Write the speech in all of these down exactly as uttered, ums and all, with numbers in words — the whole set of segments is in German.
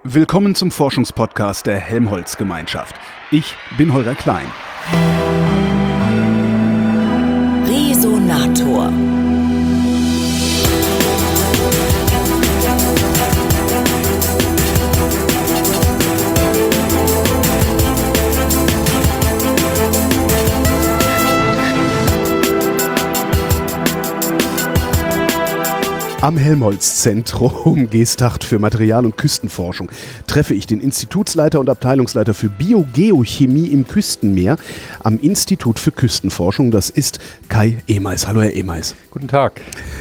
Willkommen zum Forschungspodcast der Helmholtz-Gemeinschaft. Ich bin Holger Klein. Resonator. Am Helmholtz-Zentrum Geesthacht für Material- und Küstenforschung treffe ich den Institutsleiter und Abteilungsleiter für Biogeochemie im Küstenmeer am Institut für Küstenforschung. Das ist Kai Ehmeis. Hallo, Herr Ehmeis. Guten Tag.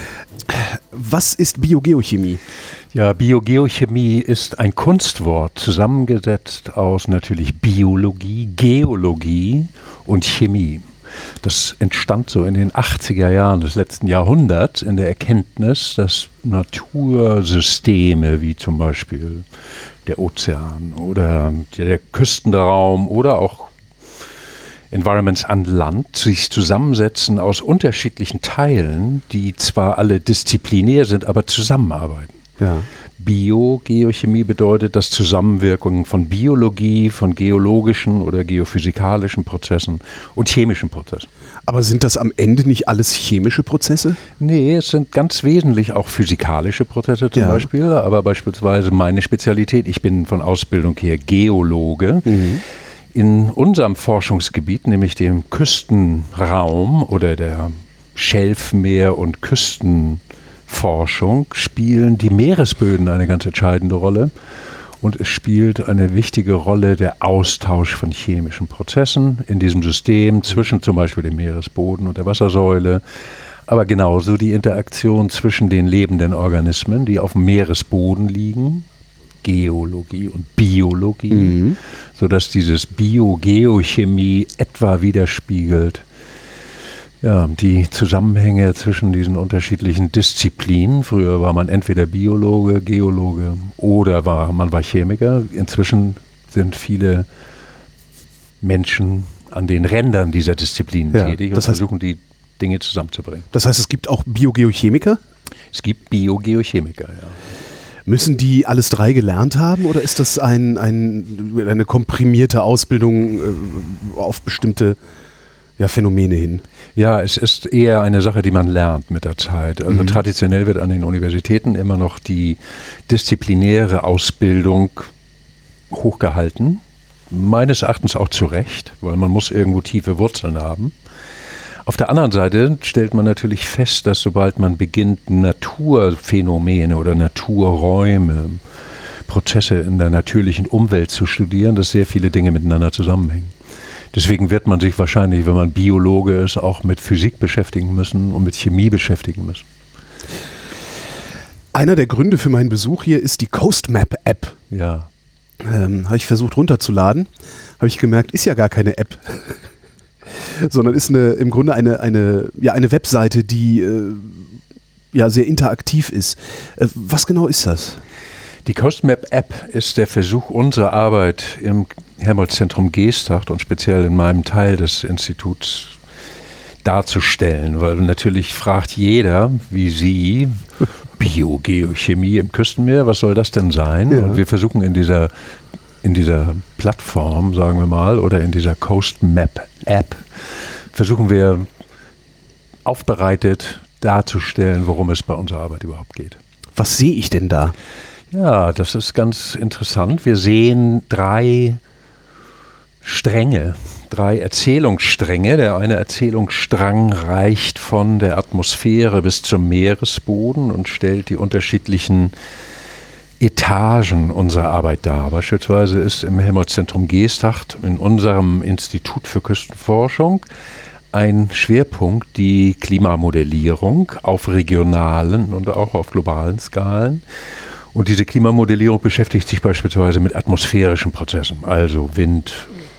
Was ist Biogeochemie? Ja, Biogeochemie ist ein Kunstwort, zusammengesetzt aus natürlich Biologie, Geologie und Chemie. Das entstand so in den achtziger Jahren des letzten Jahrhunderts in der Erkenntnis, dass Natursysteme wie zum Beispiel der Ozean oder der Küstenraum oder auch Environments an Land sich zusammensetzen aus unterschiedlichen Teilen, die zwar alle disziplinär sind, aber zusammenarbeiten. Ja. Biogeochemie bedeutet das Zusammenwirken von Biologie, von geologischen oder geophysikalischen Prozessen und chemischen Prozessen. Aber sind das am Ende nicht alles chemische Prozesse? Nee, es sind ganz wesentlich auch physikalische Prozesse zum Ja. Beispiel, aber beispielsweise meine Spezialität, ich bin von Ausbildung her Geologe. Mhm. In unserem Forschungsgebiet, nämlich dem Küstenraum oder der Schelfmeer- und Küstenforschung, spielen die Meeresböden eine ganz entscheidende Rolle. Und es spielt eine wichtige Rolle der Austausch von chemischen Prozessen in diesem System zwischen zum Beispiel dem Meeresboden und der Wassersäule, aber genauso die Interaktion zwischen den lebenden Organismen, die auf dem Meeresboden liegen, Geologie und Biologie, Mhm. sodass dieses Biogeochemie etwa widerspiegelt ja, die Zusammenhänge zwischen diesen unterschiedlichen Disziplinen. Früher war man entweder Biologe, Geologe oder war, man war Chemiker. Inzwischen sind viele Menschen an den Rändern dieser Disziplinen Ja, tätig und das heißt- versuchen, die Dinge zusammenzubringen. Das heißt, es gibt auch Biogeochemiker? Es gibt Biogeochemiker, ja. Müssen die alles drei gelernt haben oder ist das ein, ein, eine komprimierte Ausbildung äh, auf bestimmte ja, Phänomene hin? Ja, es ist eher eine Sache, die man lernt mit der Zeit. Also Mhm. traditionell wird an den Universitäten immer noch die disziplinäre Ausbildung hochgehalten. Meines Erachtens auch zu Recht, weil man muss irgendwo tiefe Wurzeln haben. Auf der anderen Seite stellt man natürlich fest, dass sobald man beginnt, Naturphänomene oder Naturräume, Prozesse in der natürlichen Umwelt zu studieren, dass sehr viele Dinge miteinander zusammenhängen. Deswegen wird man sich wahrscheinlich, wenn man Biologe ist, auch mit Physik beschäftigen müssen und mit Chemie beschäftigen müssen. Einer der Gründe für meinen Besuch hier ist die CoastMap-App. Ja. Ähm, habe ich versucht runterzuladen, habe ich gemerkt, ist ja gar keine App, sondern ist eine, im Grunde eine, eine, ja, eine Webseite, die äh, ja, sehr interaktiv ist. Äh, was genau ist das? Die CoastMap-App ist der Versuch, unsere Arbeit im Helmholtz-Zentrum Geesthacht und speziell in meinem Teil des Instituts darzustellen, weil natürlich fragt jeder, wie Sie, Biogeochemie im Küstenmeer, was soll das denn sein? Ja. Und wir versuchen in dieser, in dieser Plattform, sagen wir mal, oder in dieser CoastMap-App, versuchen wir aufbereitet darzustellen, worum es bei unserer Arbeit überhaupt geht. Was sehe ich denn da? Ja, das ist ganz interessant. Wir sehen drei Stränge, drei Erzählungsstränge. Der eine Erzählungsstrang reicht von der Atmosphäre bis zum Meeresboden und stellt die unterschiedlichen Etagen unserer Arbeit dar. Beispielsweise ist im Helmholtz-Zentrum Geesthacht in unserem Institut für Küstenforschung ein Schwerpunkt die Klimamodellierung auf regionalen und auch auf globalen Skalen. Und diese Klimamodellierung beschäftigt sich beispielsweise mit atmosphärischen Prozessen, also Wind.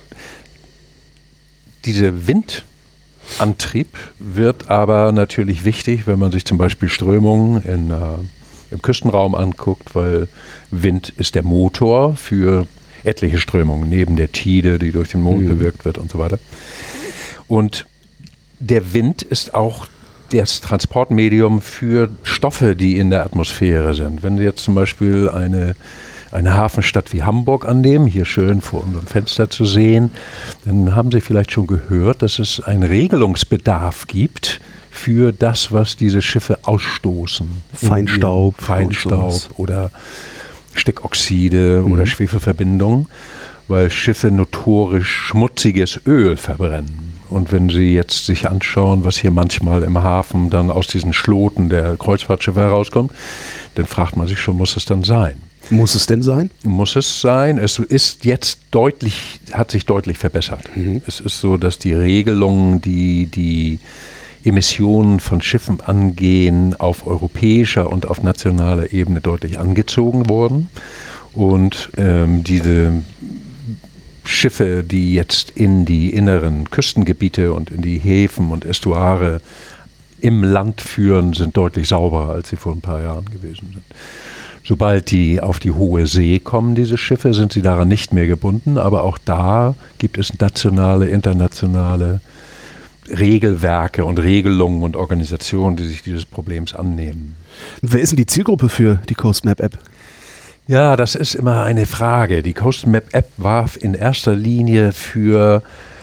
Dieser Windantrieb wird aber natürlich wichtig, wenn man sich zum Beispiel Strömungen in, äh, im Küstenraum anguckt, weil Wind ist der Motor für etliche Strömungen, neben der Tide, die durch den Mond Mhm. bewirkt wird und so weiter. Und der Wind ist auch das Transportmedium für Stoffe, die in der Atmosphäre sind. Wenn Sie jetzt zum Beispiel eine eine Hafenstadt wie Hamburg annehmen, hier schön vor unserem Fenster zu sehen, dann haben Sie vielleicht schon gehört, dass es einen Regelungsbedarf gibt für das, was diese Schiffe ausstoßen. Feinstaub. Feinstaub oder Stickoxide mhm. oder Schwefelverbindungen, weil Schiffe notorisch schmutziges Öl verbrennen. Und wenn Sie jetzt sich anschauen, was hier manchmal im Hafen dann aus diesen Schloten der Kreuzfahrtschiffe herauskommt, dann fragt man sich schon, muss es dann sein? Muss es denn sein? Muss es sein. Es ist jetzt deutlich, hat sich deutlich verbessert. Mhm. Es ist so, dass die Regelungen, die die Emissionen von Schiffen angehen, auf europäischer und auf nationaler Ebene deutlich angezogen wurden. Und ähm, diese Schiffe, die jetzt in die inneren Küstengebiete und in die Häfen und Estuare im Land führen, sind deutlich sauberer, als sie vor ein paar Jahren gewesen sind. Sobald die auf die hohe See kommen, diese Schiffe, sind sie daran nicht mehr gebunden. Aber auch da gibt es nationale, internationale Regelwerke und Regelungen und Organisationen, die sich dieses Problems annehmen. Und wer ist denn die Zielgruppe für die CoastMap-App? Ja, das ist immer eine Frage. Die CoastMap-App war in erster Linie für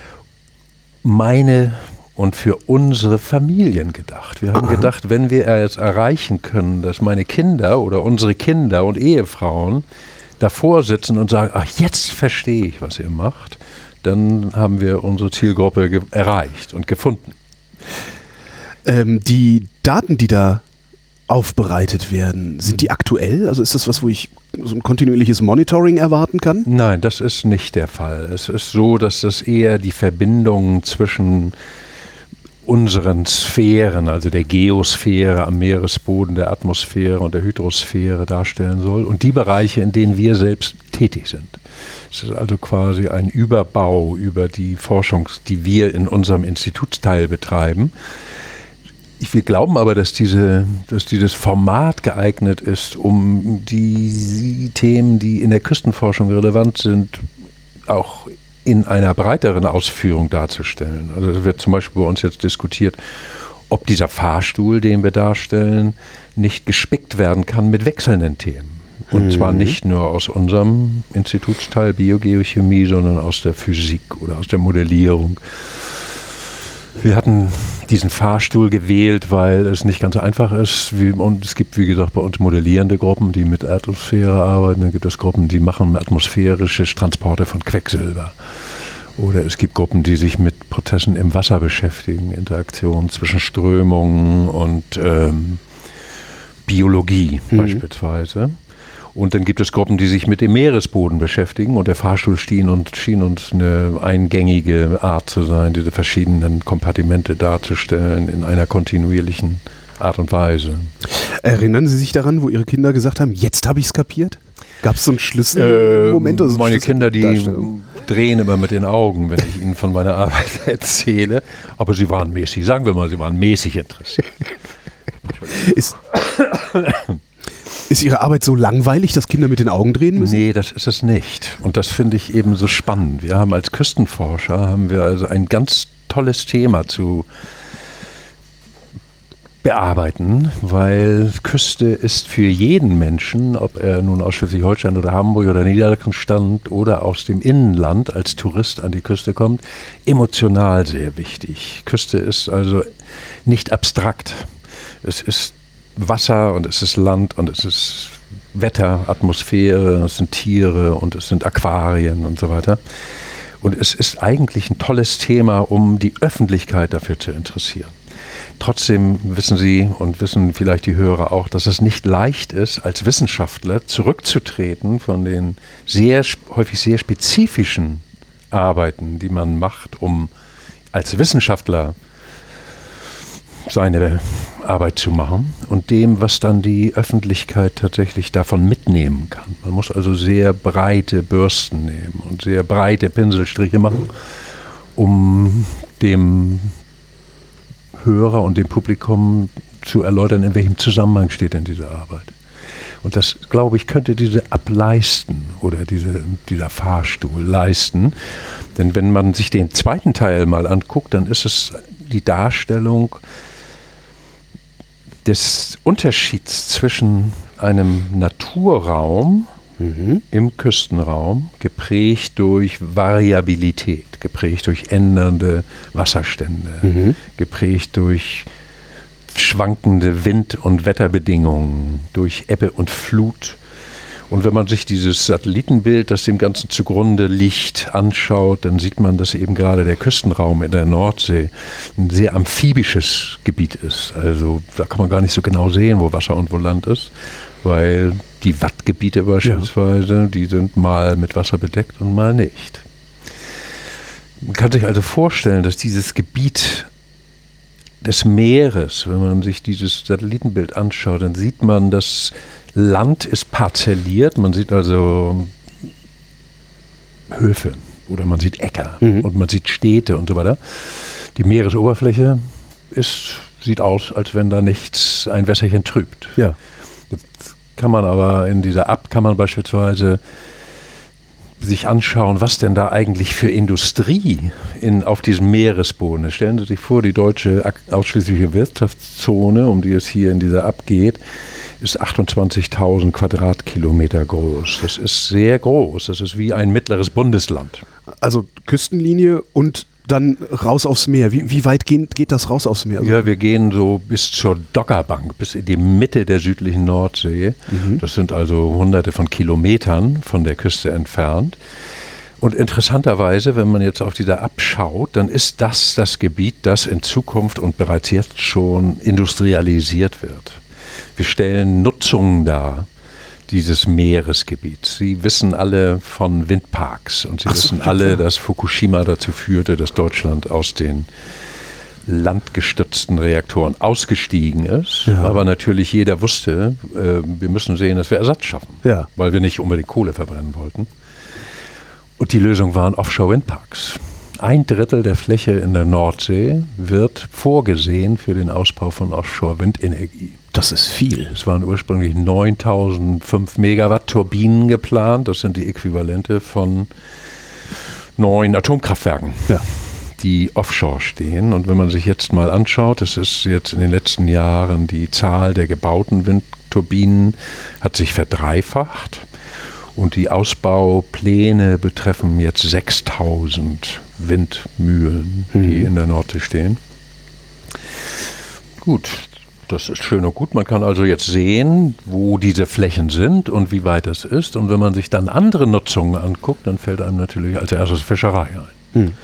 meine und für unsere Familien gedacht. Wir haben gedacht, wenn wir jetzt erreichen können, dass meine Kinder oder unsere Kinder und Ehefrauen davor sitzen und sagen, ach, jetzt verstehe ich, was ihr macht, dann haben wir unsere Zielgruppe ge- erreicht und gefunden. Ähm, die Daten, die da aufbereitet werden, sind die aktuell? Also ist das was, wo ich so ein kontinuierliches Monitoring erwarten kann? Nein, das ist nicht der Fall. Es ist so, dass das eher die Verbindung zwischen unseren Sphären, also der Geosphäre am Meeresboden, der Atmosphäre und der Hydrosphäre darstellen soll und die Bereiche, in denen wir selbst tätig sind. Es ist also quasi ein Überbau über die Forschung, die wir in unserem Institutsteil betreiben. Wir glauben aber, dass, diese, dass dieses Format geeignet ist, um die Themen, die in der Küstenforschung relevant sind, auch in einer breiteren Ausführung darzustellen. Also es wird zum Beispiel bei uns jetzt diskutiert, ob dieser Fahrstuhl, den wir darstellen, nicht gespickt werden kann mit wechselnden Themen. Und mhm. zwar nicht nur aus unserem Institutsteil Biogeochemie, sondern aus der Physik oder aus der Modellierung. Wir hatten diesen Fahrstuhl gewählt, weil es nicht ganz einfach ist. Wie, und es gibt, wie gesagt, bei uns modellierende Gruppen, die mit Atmosphäre arbeiten. Dann gibt es Gruppen, die machen atmosphärische Transporte von Quecksilber. Oder es gibt Gruppen, die sich mit Prozessen im Wasser beschäftigen, Interaktionen zwischen Strömungen und ähm, Biologie mhm. beispielsweise. Und dann gibt es Gruppen, die sich mit dem Meeresboden beschäftigen und der Fahrstuhl schien, und, schien uns eine eingängige Art zu sein, diese verschiedenen Kompartimente darzustellen in einer kontinuierlichen Art und Weise. Erinnern Sie sich daran, wo Ihre Kinder gesagt haben, jetzt habe ich es kapiert? Gab es so einen Schlüsselmoment? Äh, meine Kinder, die drehen immer mit den Augen, wenn ich ihnen von meiner Arbeit erzähle, aber sie waren mäßig, sagen wir mal, sie waren mäßig interessiert. Ist Ist Ihre Arbeit so langweilig, dass Kinder mit den Augen drehen müssen? Nee, das ist es nicht. Und das finde ich eben so spannend. Wir haben als Küstenforscher haben wir also ein ganz tolles Thema zu bearbeiten, weil Küste ist für jeden Menschen, ob er nun aus Schleswig-Holstein oder Hamburg oder Niedersachsen stammt oder aus dem Innenland als Tourist an die Küste kommt, emotional sehr wichtig. Küste ist also nicht abstrakt. Es ist Wasser und es ist Land und es ist Wetter, Atmosphäre, es sind Tiere und es sind Aquarien und so weiter. Und es ist eigentlich ein tolles Thema, um die Öffentlichkeit dafür zu interessieren. Trotzdem wissen Sie und wissen vielleicht die Hörer auch, dass es nicht leicht ist, als Wissenschaftler zurückzutreten von den sehr, häufig sehr spezifischen Arbeiten, die man macht, um als Wissenschaftler seine Arbeit zu machen und dem, was dann die Öffentlichkeit tatsächlich davon mitnehmen kann. Man muss also sehr breite Bürsten nehmen und sehr breite Pinselstriche machen, um dem Hörer und dem Publikum zu erläutern, in welchem Zusammenhang steht denn diese Arbeit. Und das, glaube ich, könnte diese App leisten oder diese, dieser Fahrstuhl leisten. Denn wenn man sich den zweiten Teil mal anguckt, dann ist es die Darstellung des Unterschieds zwischen einem Naturraum mhm. im Küstenraum, geprägt durch Variabilität, geprägt durch ändernde Wasserstände, mhm. geprägt durch schwankende Wind- und Wetterbedingungen, durch Ebbe und Flut. Und wenn man sich dieses Satellitenbild, das dem Ganzen zugrunde liegt, anschaut, dann sieht man, dass eben gerade der Küstenraum in der Nordsee ein sehr amphibisches Gebiet ist. Also da kann man gar nicht so genau sehen, wo Wasser und wo Land ist, weil die Wattgebiete beispielsweise, ja. die sind mal mit Wasser bedeckt und mal nicht. Man kann sich also vorstellen, dass dieses Gebiet des Meeres, wenn man sich dieses Satellitenbild anschaut, dann sieht man, dass Land ist parzelliert, man sieht also Höfe oder man sieht Äcker mhm. und man sieht Städte und so weiter. Die Meeresoberfläche ist, sieht aus, als wenn da nichts ein Wässerchen trübt. Ja. Jetzt kann man aber in dieser App kann man beispielsweise sich anschauen, was denn da eigentlich für Industrie in, auf diesem Meeresboden ist. Stellen Sie sich vor, die deutsche ausschließliche Wirtschaftszone, um die es hier in dieser App geht, ist achtundzwanzigtausend Quadratkilometer groß. Das ist sehr groß. Das ist wie ein mittleres Bundesland. Also Küstenlinie und dann raus aufs Meer. Wie, wie weit geht, geht das raus aufs Meer? Also ja, wir gehen so bis zur Doggerbank, bis in die Mitte der südlichen Nordsee. Mhm. Das sind also hunderte von Kilometern von der Küste entfernt. Und interessanterweise, wenn man jetzt auf dieser App schaut, dann ist das das Gebiet, das in Zukunft und bereits jetzt schon industrialisiert wird. Wir stellen Nutzungen dar, dieses Meeresgebiets. Sie wissen alle von Windparks und Sie Ach wissen so, alle, ja. dass Fukushima dazu führte, dass Deutschland aus den landgestützten Reaktoren ausgestiegen ist. Ja. Aber natürlich jeder wusste, äh, wir müssen sehen, dass wir Ersatz schaffen, ja. weil wir nicht unbedingt Kohle verbrennen wollten. Und die Lösung waren Offshore-Windparks. Ein Drittel der Fläche in der Nordsee wird vorgesehen für den Ausbau von Offshore-Windenergie. Das ist viel. Es waren ursprünglich neuntausendfünf Megawatt Turbinen geplant. Das sind die Äquivalente von neun Atomkraftwerken, ja. die offshore stehen. Und wenn man sich jetzt mal anschaut, das ist jetzt in den letzten Jahren die Zahl der gebauten Windturbinen hat sich verdreifacht. Und die Ausbaupläne betreffen jetzt sechstausend Windmühlen, die mhm. in der Nordsee stehen. Gut, das ist schön und gut. Man kann also jetzt sehen, wo diese Flächen sind und wie weit es ist. Und wenn man sich dann andere Nutzungen anguckt, dann fällt einem natürlich als erstes Fischerei ein. Mhm.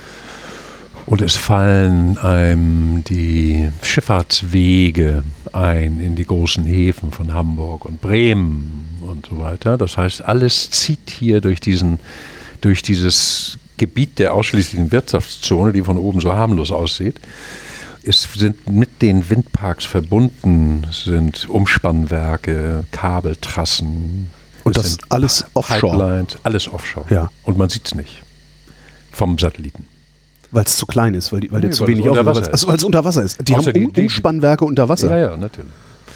Und es fallen einem die Schifffahrtswege ein in die großen Häfen von Hamburg und Bremen und so weiter. Das heißt, alles zieht hier durch diesen, durch dieses Gebiet der ausschließlichen Wirtschaftszone, die von oben so harmlos aussieht. Es sind mit den Windparks verbunden, sind Umspannwerke, Kabeltrassen. Und das ist alles offshore? Pipelines, alles offshore. Ja. Und man sieht es nicht vom Satelliten. Weil es zu klein ist, weil, die, weil nee, der zu wenig unter Wasser ist. Also, weil es unter Wasser ist. Die Außer haben die, Umspannwerke unter Wasser. Ja, ja, natürlich.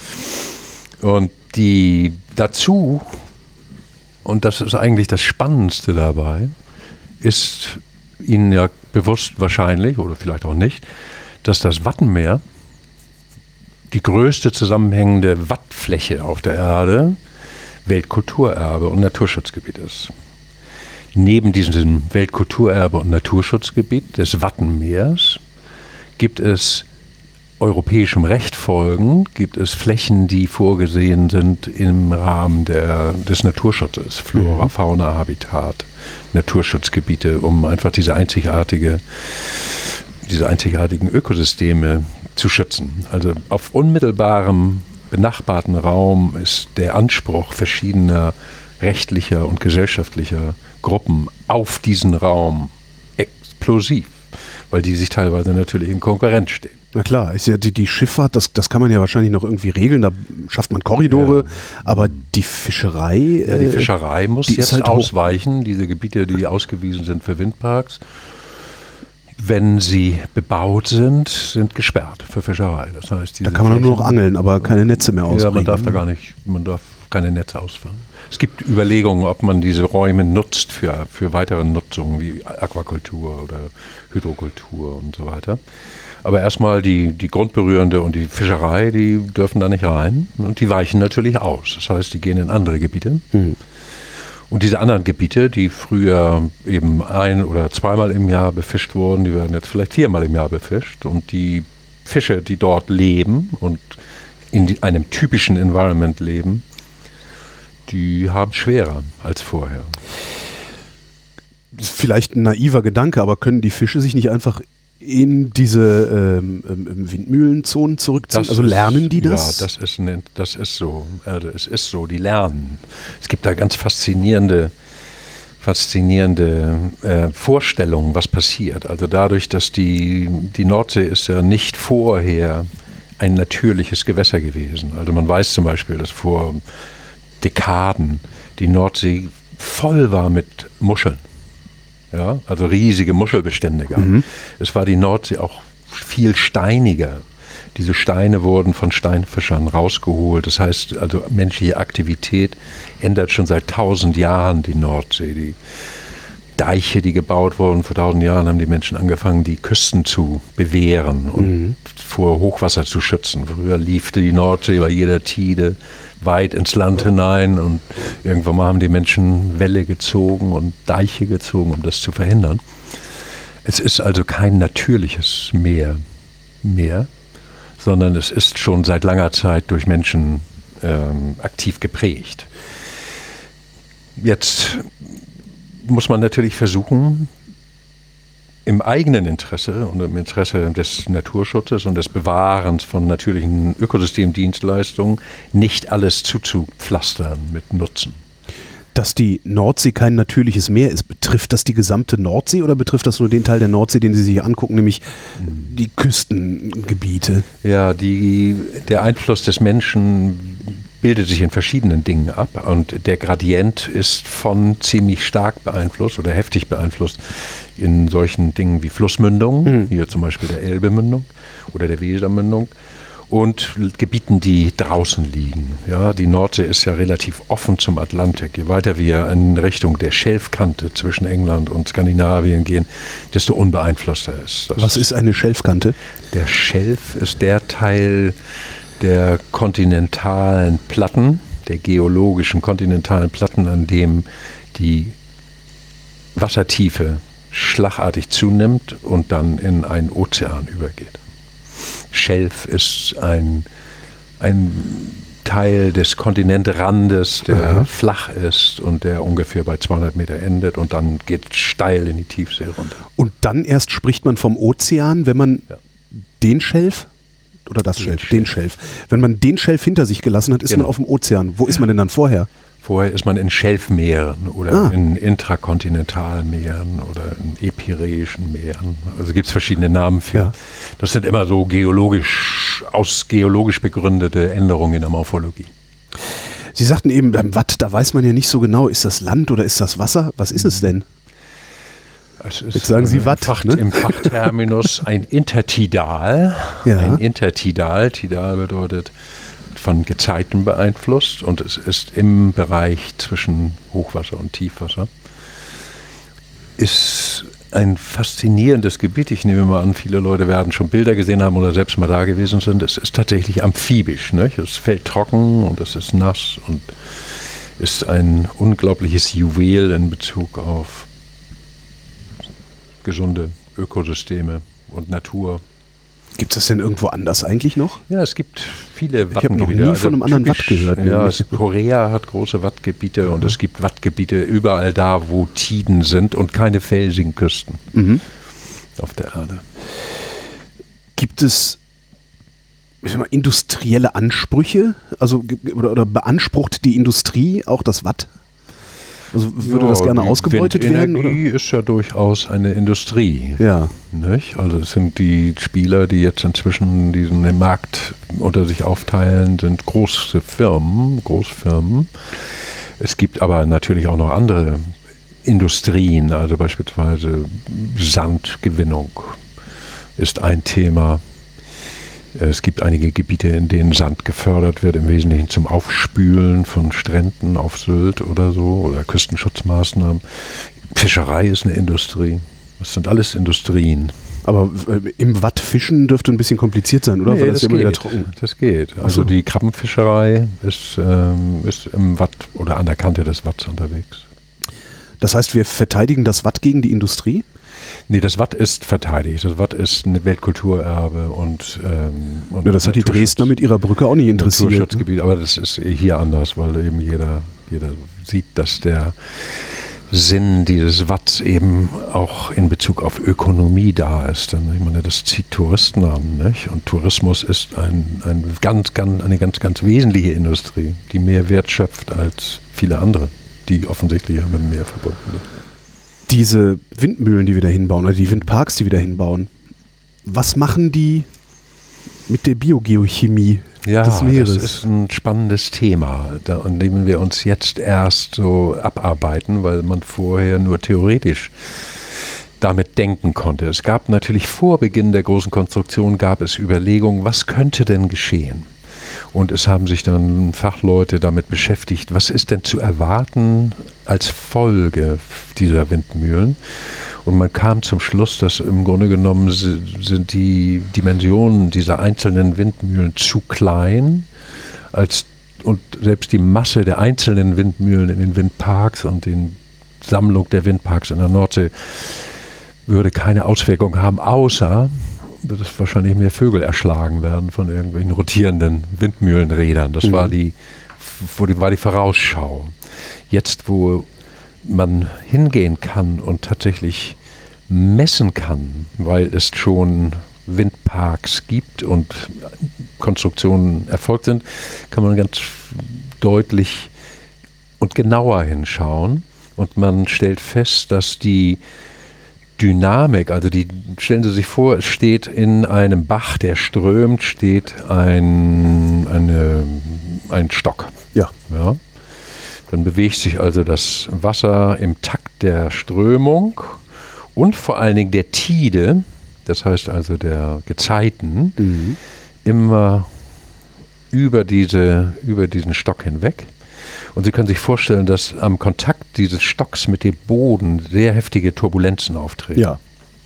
Und die dazu, und das ist eigentlich das Spannendste dabei, ist Ihnen ja bewusst wahrscheinlich, oder vielleicht auch nicht, dass das Wattenmeer die größte zusammenhängende Wattfläche auf der Erde Weltkulturerbe und Naturschutzgebiet ist. Neben diesem Weltkulturerbe und Naturschutzgebiet des Wattenmeers gibt es europäischem Recht folgend, gibt es Flächen, die vorgesehen sind im Rahmen der, des Naturschutzes, Flora, mhm. Fauna, Habitat, Naturschutzgebiete, um einfach diese einzigartige, diese einzigartigen Ökosysteme zu schützen. Also auf unmittelbarem benachbarten Raum ist der Anspruch verschiedener rechtlicher und gesellschaftlicher Gruppen auf diesen Raum explosiv, weil die sich teilweise natürlich in Konkurrenz stehen. Na klar, ist ja die, die Schifffahrt, das, das kann man ja wahrscheinlich noch irgendwie regeln, da schafft man Korridore, ja. aber die Fischerei... Ja, die Fischerei muss jetzt halt ausweichen, diese Gebiete, die ausgewiesen sind für Windparks, wenn sie bebaut sind, sind gesperrt für Fischerei. Das heißt, da kann man nur noch angeln, aber keine Netze mehr ausbringen. Ja, man darf da gar nicht, man darf keine Netze ausfahren. Es gibt Überlegungen, ob man diese Räume nutzt für, für weitere Nutzungen wie Aquakultur oder Hydrokultur und so weiter. Aber erstmal die, die Grundberührende und die Fischerei, die dürfen da nicht rein und die weichen natürlich aus. Das heißt, die gehen in andere Gebiete. Mhm. Und diese anderen Gebiete, die früher eben ein- oder zweimal im Jahr befischt wurden, die werden jetzt vielleicht viermal im Jahr befischt. Und die Fische, die dort leben und in die, einem typischen Environment leben, die haben schwerer als vorher. Vielleicht ein naiver Gedanke, aber können die Fische sich nicht einfach in diese ähm, ähm, Windmühlenzonen zurückziehen? Das also ist, lernen die das? Ja, das ist, ne, das ist so. Also es ist so, die lernen. Es gibt da ganz faszinierende, faszinierende äh, Vorstellungen, was passiert. Also dadurch, dass die, die Nordsee ist ja nicht vorher ein natürliches Gewässer gewesen. Also man weiß zum Beispiel, dass vor Dekaden die Nordsee voll war mit Muscheln. Ja, also riesige Muschelbestände gab. Mhm. Es war die Nordsee auch viel steiniger. Diese Steine wurden von Steinfischern rausgeholt. Das heißt, also menschliche Aktivität ändert schon seit tausend Jahren die Nordsee. Die Deiche, die gebaut wurden vor tausend Jahren, haben die Menschen angefangen, die Küsten zu bewehren und mhm. vor Hochwasser zu schützen. Früher lief die Nordsee bei jeder Tide weit ins Land hinein und irgendwann mal haben die Menschen Wälle gezogen und Deiche gezogen, um das zu verhindern. Es ist also kein natürliches Meer mehr, sondern es ist schon seit langer Zeit durch Menschen ähm, aktiv geprägt. Jetzt muss man natürlich versuchen, im eigenen Interesse und im Interesse des Naturschutzes und des Bewahrens von natürlichen Ökosystemdienstleistungen nicht alles zuzupflastern mit Nutzen. Dass die Nordsee kein natürliches Meer ist, betrifft das die gesamte Nordsee oder betrifft das nur den Teil der Nordsee, den Sie sich angucken, nämlich die Küstengebiete? Ja, die, der Einfluss des Menschen bildet sich in verschiedenen Dingen ab und der Gradient ist von ziemlich stark beeinflusst oder heftig beeinflusst in solchen Dingen wie Flussmündungen, mhm. hier zum Beispiel der Elbemündung oder der Wesermündung und Gebieten, die draußen liegen. Ja, die Nordsee ist ja relativ offen zum Atlantik. Je weiter wir in Richtung der Schelfkante zwischen England und Skandinavien gehen, desto unbeeinflusster ist das. Was ist eine Schelfkante? Der Schelf ist der Teil der kontinentalen Platten, der geologischen kontinentalen Platten, an dem die Wassertiefe schlagartig zunimmt und dann in einen Ozean übergeht. Schelf ist ein, ein Teil des Kontinentrandes, der Aha. flach ist und der ungefähr bei zweihundert Meter endet und dann geht steil in die Tiefsee runter. Und dann erst spricht man vom Ozean, wenn man ja. den Schelf oder das Schelf, den Schelf. Wenn man den Schelf hinter sich gelassen hat, ist genau. man auf dem Ozean. Wo ist man denn dann vorher? Vorher ist man in Schelfmeeren oder ah. in Intrakontinentalmeeren oder in epiräischen Meeren. Also gibt es verschiedene Namen für. Ja. Das sind immer so geologisch, aus geologisch begründete Änderungen in der Morphologie. Sie sagten eben, beim Watt, da weiß man ja nicht so genau, ist das Land oder ist das Wasser? Was ist es denn? Es ist Jetzt sagen Sie Watt, Fach, ne? Im Fachterminus ein Intertidal. Ja. Ein Intertidal. Tidal bedeutet von Gezeiten beeinflusst und es ist im Bereich zwischen Hochwasser und Tiefwasser. Ist ein faszinierendes Gebiet. Ich nehme mal an, viele Leute werden schon Bilder gesehen haben oder selbst mal da gewesen sind. Es ist tatsächlich amphibisch. Nicht? Es fällt trocken und es ist nass und ist ein unglaubliches Juwel in Bezug auf gesunde Ökosysteme und Natur. Gibt es das denn irgendwo anders eigentlich noch? Ja, es gibt viele Wattgebiete. Ich habe noch nie von einem anderen Watt gehört. Ja, es, Korea hat große Wattgebiete mhm. und es gibt Wattgebiete überall da, wo Tiden sind und keine felsigen Küsten mhm. auf der Erde. Gibt es ich sag mal, industrielle Ansprüche? Also oder, oder beansprucht die Industrie auch das Watt? Also würde ja, das gerne ausgebeutet werden? Windenergie ist ja durchaus eine Industrie. Ja. Nicht? Also es sind die Spieler, die jetzt inzwischen diesen den Markt unter sich aufteilen, sind große Firmen, Großfirmen. Es gibt aber natürlich auch noch andere Industrien, also beispielsweise Sandgewinnung ist ein Thema. Es gibt einige Gebiete, in denen Sand gefördert wird, im Wesentlichen zum Aufspülen von Stränden auf Sylt oder so, oder Küstenschutzmaßnahmen. Fischerei ist eine Industrie. Das sind alles Industrien. Aber äh, im Watt fischen dürfte ein bisschen kompliziert sein, oder? Nee, Weil das, das, das, immer geht. wieder trocken. Das geht. Also die Krabbenfischerei ist, ähm, ist im Watt oder an der Kante des Watts unterwegs. Das heißt, wir verteidigen das Watt gegen die Industrie? Nee, das Watt ist verteidigt. Das Watt ist ein Weltkulturerbe und, ähm, und ja, das hat die Dresdner mit ihrer Brücke auch nicht interessiert. Naturschutzgebiet, aber das ist hier anders, weil eben jeder, jeder sieht, dass der Sinn dieses Watts eben auch in Bezug auf Ökonomie da ist. Denn ich meine, das zieht Touristen an, nicht? Und Tourismus ist ein, ein ganz, ganz, eine ganz, ganz wesentliche Industrie, die mehr Wert schöpft als viele andere, die offensichtlich mit dem Meer verbunden sind. Diese Windmühlen, die wir da hinbauen, oder die Windparks, die wir da hinbauen, was machen die mit der Biogeochemie ja, des Meeres? Das ist ein spannendes Thema, da, an dem wir uns jetzt erst so abarbeiten, weil man vorher nur theoretisch damit denken konnte. Es gab natürlich vor Beginn der großen Konstruktion gab es Überlegungen, was könnte denn geschehen? Und es haben sich dann Fachleute damit beschäftigt, was ist denn zu erwarten als Folge dieser Windmühlen? Und man kam zum Schluss, dass im Grunde genommen sind die Dimensionen dieser einzelnen Windmühlen zu klein, als, und selbst die Masse der einzelnen Windmühlen in den Windparks und die Sammlung der Windparks in der Nordsee würde keine Auswirkung haben, außer dass wahrscheinlich mehr Vögel erschlagen werden von irgendwelchen rotierenden Windmühlenrädern. Das mhm. war, die, war die Vorausschau. Jetzt, wo man hingehen kann und tatsächlich messen kann, weil es schon Windparks gibt und Konstruktionen erfolgt sind, kann man ganz deutlich und genauer hinschauen. Und man stellt fest, dass die Dynamik, also die, stellen Sie sich vor, es steht in einem Bach, der strömt, steht ein, eine, ein Stock. Ja. Ja. Dann bewegt sich also das Wasser im Takt der Strömung und vor allen Dingen der Tide, das heißt also der Gezeiten, mhm. immer über, diese, über diesen Stock hinweg. Und Sie können sich vorstellen, dass am Kontakt dieses Stocks mit dem Boden sehr heftige Turbulenzen auftreten. Ja.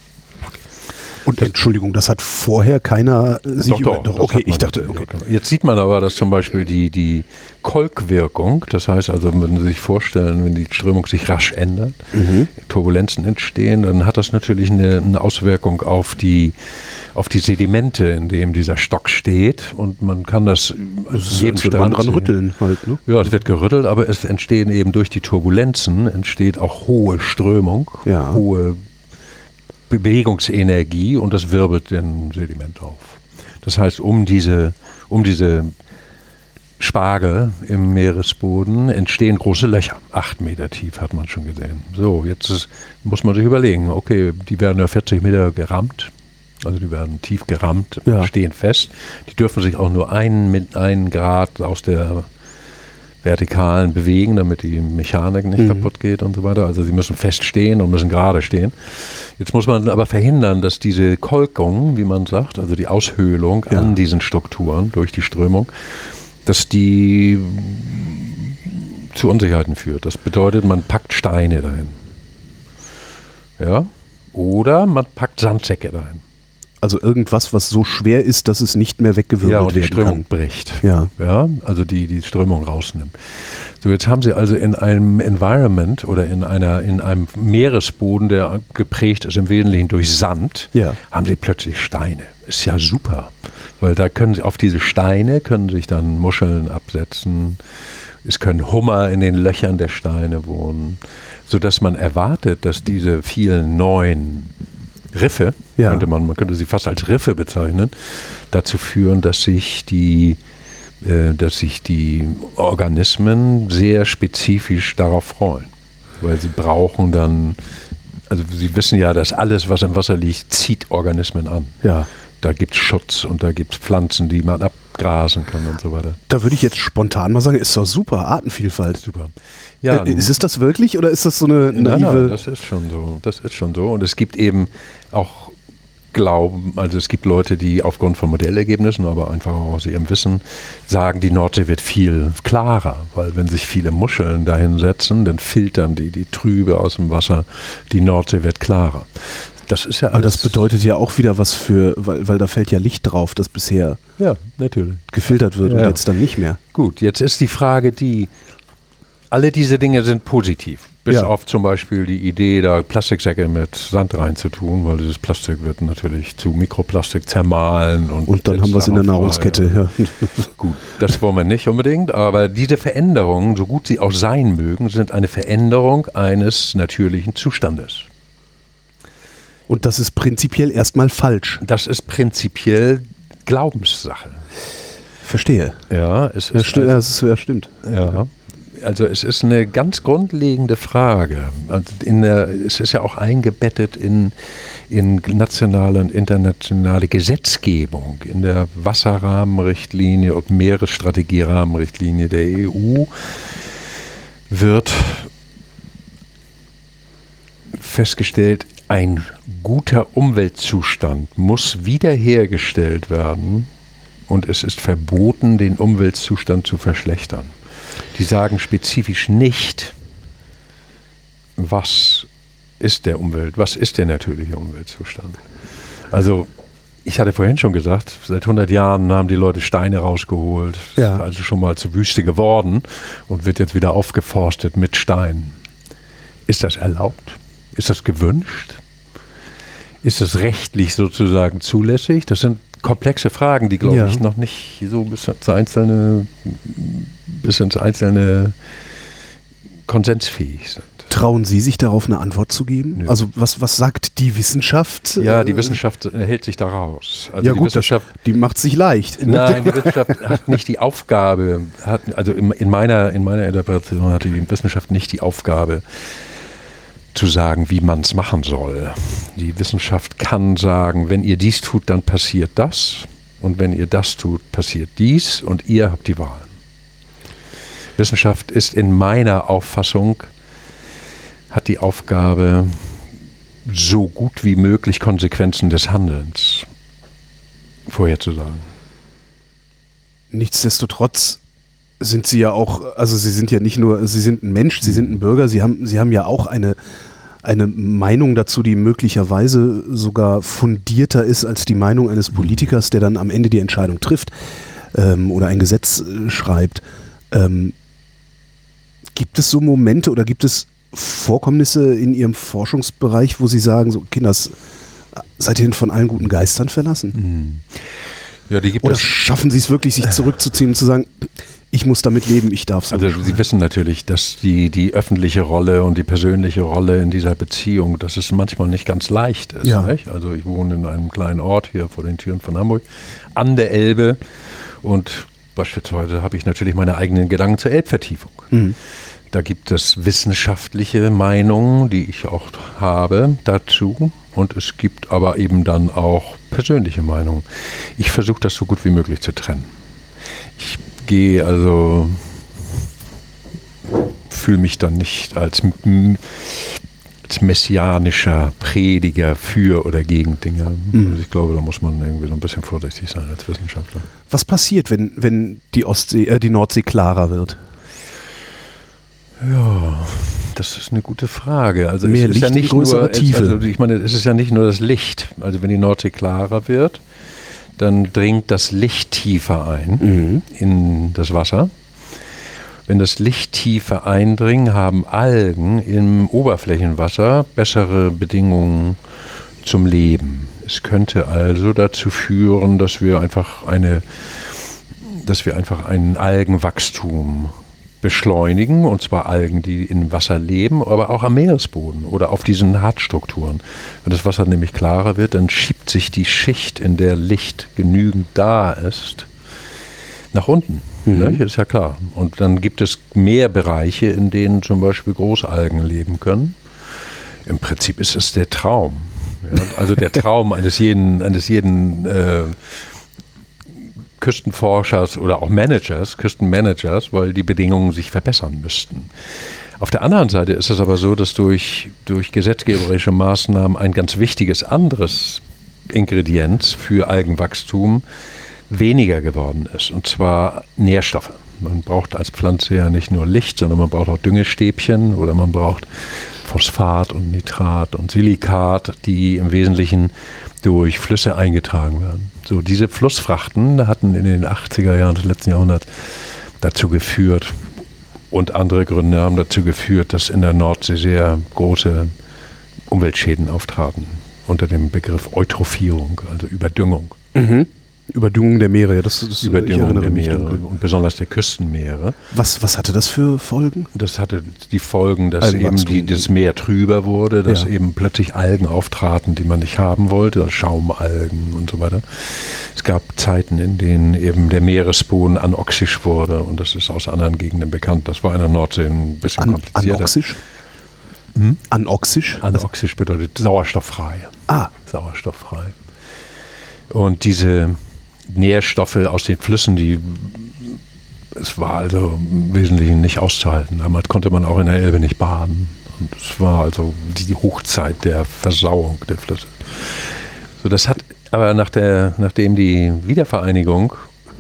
Und das, Entschuldigung, das hat vorher keiner sich doch, doch, über... Doch, okay, ich dachte... Okay. Jetzt sieht man aber, dass zum Beispiel die, die Kolkwirkung, das heißt also, wenn Sie sich vorstellen, wenn die Strömung sich rasch ändert, mhm. Turbulenzen entstehen, dann hat das natürlich eine, eine Auswirkung auf die, auf die Sedimente, in dem dieser Stock steht. Und man kann das... Das wird man dran rütteln halt, ne? Ja, es wird gerüttelt, aber es entstehen eben durch die Turbulenzen, entsteht auch hohe Strömung, ja. hohe Bewegungsenergie und das wirbelt den Sediment auf. Das heißt, um diese, um diese Spargel im Meeresboden entstehen große Löcher. Acht Meter tief hat man schon gesehen. So, jetzt ist, muss man sich überlegen, okay, die werden ja vierzig Meter gerammt, also die werden tief gerammt, ja. stehen fest. Die dürfen sich auch nur einen, einen Grad aus der Vertikalen bewegen, damit die Mechanik nicht mhm. kaputt geht und so weiter. Also sie müssen fest stehen und müssen gerade stehen. Jetzt muss man aber verhindern, dass diese Kolkung, wie man sagt, also die Aushöhlung ja. an diesen Strukturen durch die Strömung, dass die zu Unsicherheiten führt. Das bedeutet, man packt Steine dahin. Ja? Oder man packt Sandsäcke dahin. Also irgendwas, was so schwer ist, dass es nicht mehr weggewirbelt ja, und die werden Strömung kann. bricht. Ja. Ja, also die, die Strömung rausnimmt. So, jetzt haben Sie also in einem Environment oder in einer, in einem Meeresboden, der geprägt ist im Wesentlichen durch Sand, ja. haben Sie plötzlich Steine. Ist ja super. Weil da können Sie, auf diese Steine können sich dann Muscheln absetzen. Es können Hummer in den Löchern der Steine wohnen. Sodass man erwartet, dass diese vielen neuen Riffe, ja. könnte man, man könnte sie fast als Riffe bezeichnen, dazu führen, dass sich die, äh, dass sich die Organismen sehr spezifisch darauf freuen. Weil sie brauchen dann, also sie wissen ja, dass alles, was im Wasser liegt, zieht Organismen an. Ja. Da gibt es Schutz und da gibt es Pflanzen, die man abgrasen kann und so weiter. Da würde ich jetzt spontan mal sagen, ist doch super, Artenvielfalt. Super. Ja, äh, ist es das wirklich oder ist das so eine naive... Nein, nein, das ist schon so. Das ist schon so. Und es gibt eben auch Glauben, also es gibt Leute, die aufgrund von Modellergebnissen, aber einfach auch aus ihrem Wissen, sagen, die Nordsee wird viel klarer, weil wenn sich viele Muscheln dahin setzen, dann filtern die die Trübe aus dem Wasser, die Nordsee wird klarer. Das ist ja alles. Aber das bedeutet ja auch wieder was für, weil, weil da fällt ja Licht drauf, das bisher ja, natürlich. gefiltert wird ja. und jetzt dann nicht mehr. Gut, jetzt ist die Frage die, alle diese Dinge sind positiv. Bis Ja. auf zum Beispiel die Idee, da Plastiksäcke mit Sand reinzutun, weil dieses Plastik wird natürlich zu Mikroplastik zermahlen. Und, Und dann haben wir es in der Nahrungskette. Ja. Gut, das wollen wir nicht unbedingt, aber diese Veränderungen, so gut sie auch sein mögen, sind eine Veränderung eines natürlichen Zustandes. Und das ist prinzipiell erstmal falsch. Das ist prinzipiell Glaubenssache. Verstehe. Ja, es Ja, ist sti- ja, das ist, ja, stimmt. Ja, also es ist eine ganz grundlegende Frage. Also in der, es ist ja auch eingebettet in, in nationale und internationale Gesetzgebung, in der Wasserrahmenrichtlinie und Meeresstrategierahmenrichtlinie der E U wird festgestellt, ein guter Umweltzustand muss wiederhergestellt werden und es ist verboten, den Umweltzustand zu verschlechtern. Die sagen spezifisch nicht, was ist der Umwelt, was ist der natürliche Umweltzustand. Also ich hatte vorhin schon gesagt, seit hundert Jahren haben die Leute Steine rausgeholt, Ja. also schon mal zur Wüste geworden und wird jetzt wieder aufgeforstet mit Steinen. Ist das erlaubt? Ist das gewünscht? Ist das rechtlich sozusagen zulässig? Das sind komplexe Fragen, die, glaube Ja. ich, noch nicht so bis ins Einzelne, bis ins Einzelne konsensfähig sind. Trauen Sie sich darauf eine Antwort zu geben? Nö. Also was, was sagt die Wissenschaft? Ja, die Äh, Wissenschaft hält sich da raus. Also Ja die gut, das, Wissenschaft, die macht sich leicht. nein, die Wissenschaft hat nicht die Aufgabe, hat, also in, in, meiner, in meiner Interpretation hatte die Wissenschaft nicht die Aufgabe, zu sagen, wie man es machen soll. Die Wissenschaft kann sagen, wenn ihr dies tut, dann passiert das. Und wenn ihr das tut, passiert dies. Und ihr habt die Wahl. Wissenschaft ist in meiner Auffassung, hat die Aufgabe, so gut wie möglich Konsequenzen des Handelns vorherzusagen. Nichtsdestotrotz sind Sie ja auch, also Sie sind ja nicht nur, Sie sind ein Mensch, Sie sind ein Bürger, Sie haben, Sie haben ja auch eine, eine Meinung dazu, die möglicherweise sogar fundierter ist als die Meinung eines Politikers, der dann am Ende die Entscheidung trifft ähm, oder ein Gesetz äh, schreibt. Ähm, gibt es so Momente oder gibt es Vorkommnisse in Ihrem Forschungsbereich, wo Sie sagen, so Kinders, seid ihr denn von allen guten Geistern verlassen? Ja, die gibt Oder es. schaffen Sie es wirklich, sich zurückzuziehen und zu sagen, ich muss damit leben, ich darf es Also Sie wissen natürlich, dass die, die öffentliche Rolle und die persönliche Rolle in dieser Beziehung, dass es manchmal nicht ganz leicht ist. Ja. Nicht? Also ich wohne in einem kleinen Ort hier vor den Türen von Hamburg, an der Elbe, und beispielsweise habe ich natürlich meine eigenen Gedanken zur Elbvertiefung. Mhm. Da gibt es wissenschaftliche Meinungen, die ich auch habe dazu, und es gibt aber eben dann auch persönliche Meinungen. Ich versuche das so gut wie möglich zu trennen. Ich gehe also, fühle mich dann nicht als, als messianischer Prediger für oder gegen Dinge. Mhm. Also ich glaube, da muss man irgendwie so ein bisschen vorsichtig sein als Wissenschaftler. Was passiert, wenn, wenn die Ostsee, äh, die Nordsee klarer wird? Ja, das ist eine gute Frage. Also Mehr es ist ja Licht in nicht größerer nur, Tiefe. Also ich meine, es ist ja nicht nur das Licht. Also wenn die Nordsee klarer wird, dann dringt das Licht tiefer ein Mhm. in das Wasser. Wenn das Licht tiefer eindringt, haben Algen im Oberflächenwasser bessere Bedingungen zum Leben. Es könnte also dazu führen, dass wir einfach eine, dass wir einfach ein Algenwachstum beschleunigen, und zwar Algen, die im Wasser leben, aber auch am Meeresboden oder auf diesen Hartstrukturen. Wenn das Wasser nämlich klarer wird, dann schiebt sich die Schicht, in der Licht genügend da ist, nach unten. Mhm. Ne? Ist ja klar. Und dann gibt es mehr Bereiche, in denen zum Beispiel Großalgen leben können. Im Prinzip ist es der Traum. Ja? Also der Traum eines jeden, eines jeden äh, Küstenforschers oder auch Managers, Küstenmanagers, weil die Bedingungen sich verbessern müssten. Auf der anderen Seite ist es aber so, dass durch, durch gesetzgeberische Maßnahmen ein ganz wichtiges anderes Ingredienz für Algenwachstum weniger geworden ist, und zwar Nährstoffe. Man braucht als Pflanze ja nicht nur Licht, sondern man braucht auch Düngestäbchen oder man braucht Phosphat und Nitrat und Silikat, die im Wesentlichen durch Flüsse eingetragen werden. So, diese Flussfrachten hatten in den achtziger Jahren des letzten Jahrhunderts dazu geführt, und andere Gründe haben dazu geführt, dass in der Nordsee sehr große Umweltschäden auftraten unter dem Begriff Eutrophierung, also Überdüngung. Mhm. Überdüngung der Meere, ja, das ist Überdüngung der Meere und besonders der Küstenmeere. Was, was hatte das für Folgen? Das hatte die Folgen, dass eben die, das Meer trüber wurde, dass ja. eben plötzlich Algen auftraten, die man nicht haben wollte, Schaumalgen und so weiter. Es gab Zeiten, in denen eben der Meeresboden anoxisch wurde und das ist aus anderen Gegenden bekannt. Das war in der Nordsee ein bisschen An, komplizierter. Anoxisch? Hm? Anoxisch? Anoxisch bedeutet sauerstofffrei. Ah. Sauerstofffrei. Und diese Nährstoffe aus den Flüssen, die es war also im Wesentlichen nicht auszuhalten. Damals konnte man auch in der Elbe nicht baden. Und es war also die Hochzeit der Versauung der Flüsse. So, das hat aber nach der, nachdem die Wiedervereinigung,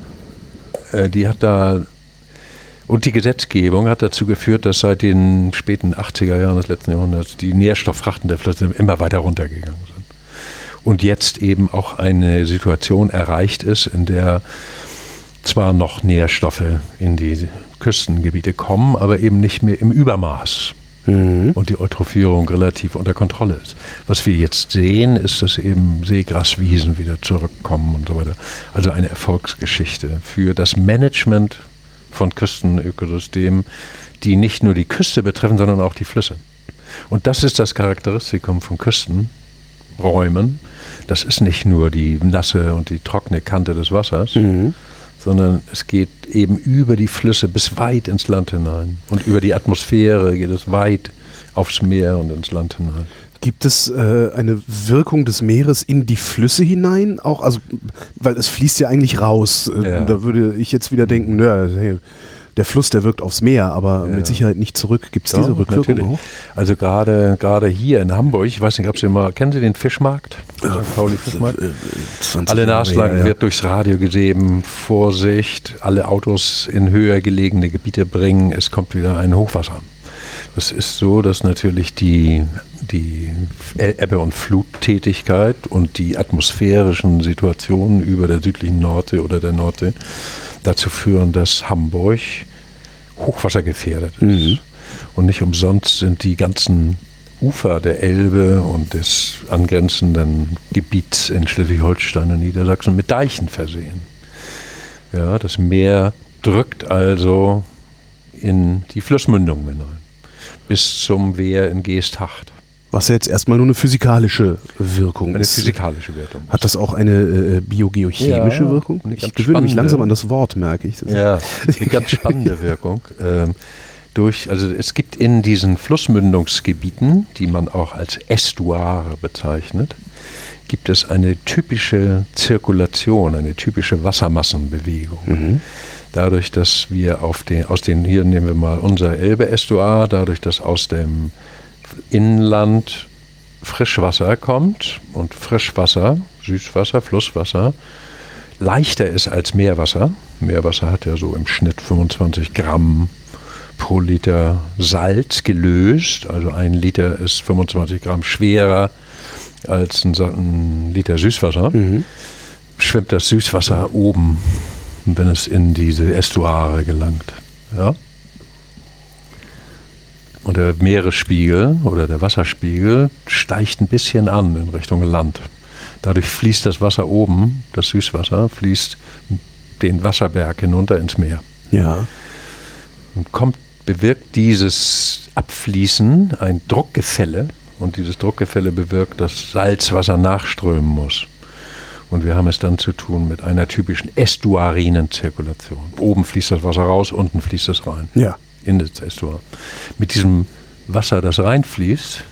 äh, die hat da und die Gesetzgebung hat dazu geführt, dass seit den späten achtziger Jahren des letzten Jahrhunderts die Nährstofffrachten der Flüsse immer weiter runtergegangen sind. Und jetzt eben auch eine Situation erreicht ist, in der zwar noch Nährstoffe in die Küstengebiete kommen, aber eben nicht mehr im Übermaß. Mhm. Und die Eutrophierung relativ unter Kontrolle ist. Was wir jetzt sehen, ist, dass eben Seegraswiesen wieder zurückkommen und so weiter. Also eine Erfolgsgeschichte für das Management von Küstenökosystemen, die nicht nur die Küste betreffen, sondern auch die Flüsse. Und das ist das Charakteristikum von Küstenräumen. Das ist nicht nur die nasse und die trockene Kante des Wassers, mhm. sondern es geht eben über die Flüsse bis weit ins Land hinein. Und über die Atmosphäre geht es weit aufs Meer und ins Land hinein. Gibt es äh, eine Wirkung des Meeres in die Flüsse hinein? Auch, also, weil es fließt ja eigentlich raus. Ja. Da würde ich jetzt wieder denken, nö, der Fluss, der wirkt aufs Meer, aber ja. mit Sicherheit nicht zurück. Gibt es ja, diese Rückwirkung natürlich auch? Also gerade gerade hier in Hamburg, ich weiß nicht, ob Sie mal, kennen Sie den Fischmarkt? Ja. Sankt Pauli Fischmarkt? Alle Naslang ja, ja. wird durchs Radio gegeben, Vorsicht, alle Autos in höher gelegene Gebiete bringen, es kommt wieder ein Hochwasser. Es ist so, dass natürlich die, die Ebbe- und Fluttätigkeit und die atmosphärischen Situationen über der südlichen Nordsee oder der Nordsee dazu führen, dass Hamburg hochwassergefährdet ist. Mhm. Und nicht umsonst sind die ganzen Ufer der Elbe und des angrenzenden Gebiets in Schleswig-Holstein und Niedersachsen mit Deichen versehen. Ja, das Meer drückt also in die Flussmündungen hinein. Bis zum Wehr in Geesthacht. Was ja jetzt erstmal nur eine physikalische Wirkung eine ist. Eine physikalische Wirkung. Hat das auch eine äh, biogeochemische ja, Wirkung? Ich gewöhne mich langsam an das Wort, merke ich. Das ja, eine ganz spannende Wirkung. Ähm, durch, also es gibt in diesen Flussmündungsgebieten, die man auch als Ästuare bezeichnet, gibt es eine typische Zirkulation, eine typische Wassermassenbewegung. Mhm. Dadurch, dass wir auf den, aus den, hier nehmen wir mal unser Elbe-Ästuar, dadurch, dass aus dem Inland Frischwasser kommt und Frischwasser, Süßwasser, Flusswasser leichter ist als Meerwasser. Meerwasser hat ja so im Schnitt fünfundzwanzig Gramm pro Liter Salz gelöst, also ein Liter ist fünfundzwanzig Gramm schwerer als ein, ein Liter Süßwasser. Mhm. Schwimmt das Süßwasser oben, wenn es in diese Ästuare gelangt. Ja? Und der Meeresspiegel oder der Wasserspiegel steigt ein bisschen an in Richtung Land. Dadurch fließt das Wasser oben, das Süßwasser, fließt den Wasserberg hinunter ins Meer. Ja. Und kommt, bewirkt dieses Abfließen ein Druckgefälle. Und dieses Druckgefälle bewirkt, dass Salzwasser nachströmen muss. Und wir haben es dann zu tun mit einer typischen ästuarinen Zirkulation. Oben fließt das Wasser raus, unten fließt es rein. Ja. In das Ästuar. Mit diesem Wasser, das reinfließt,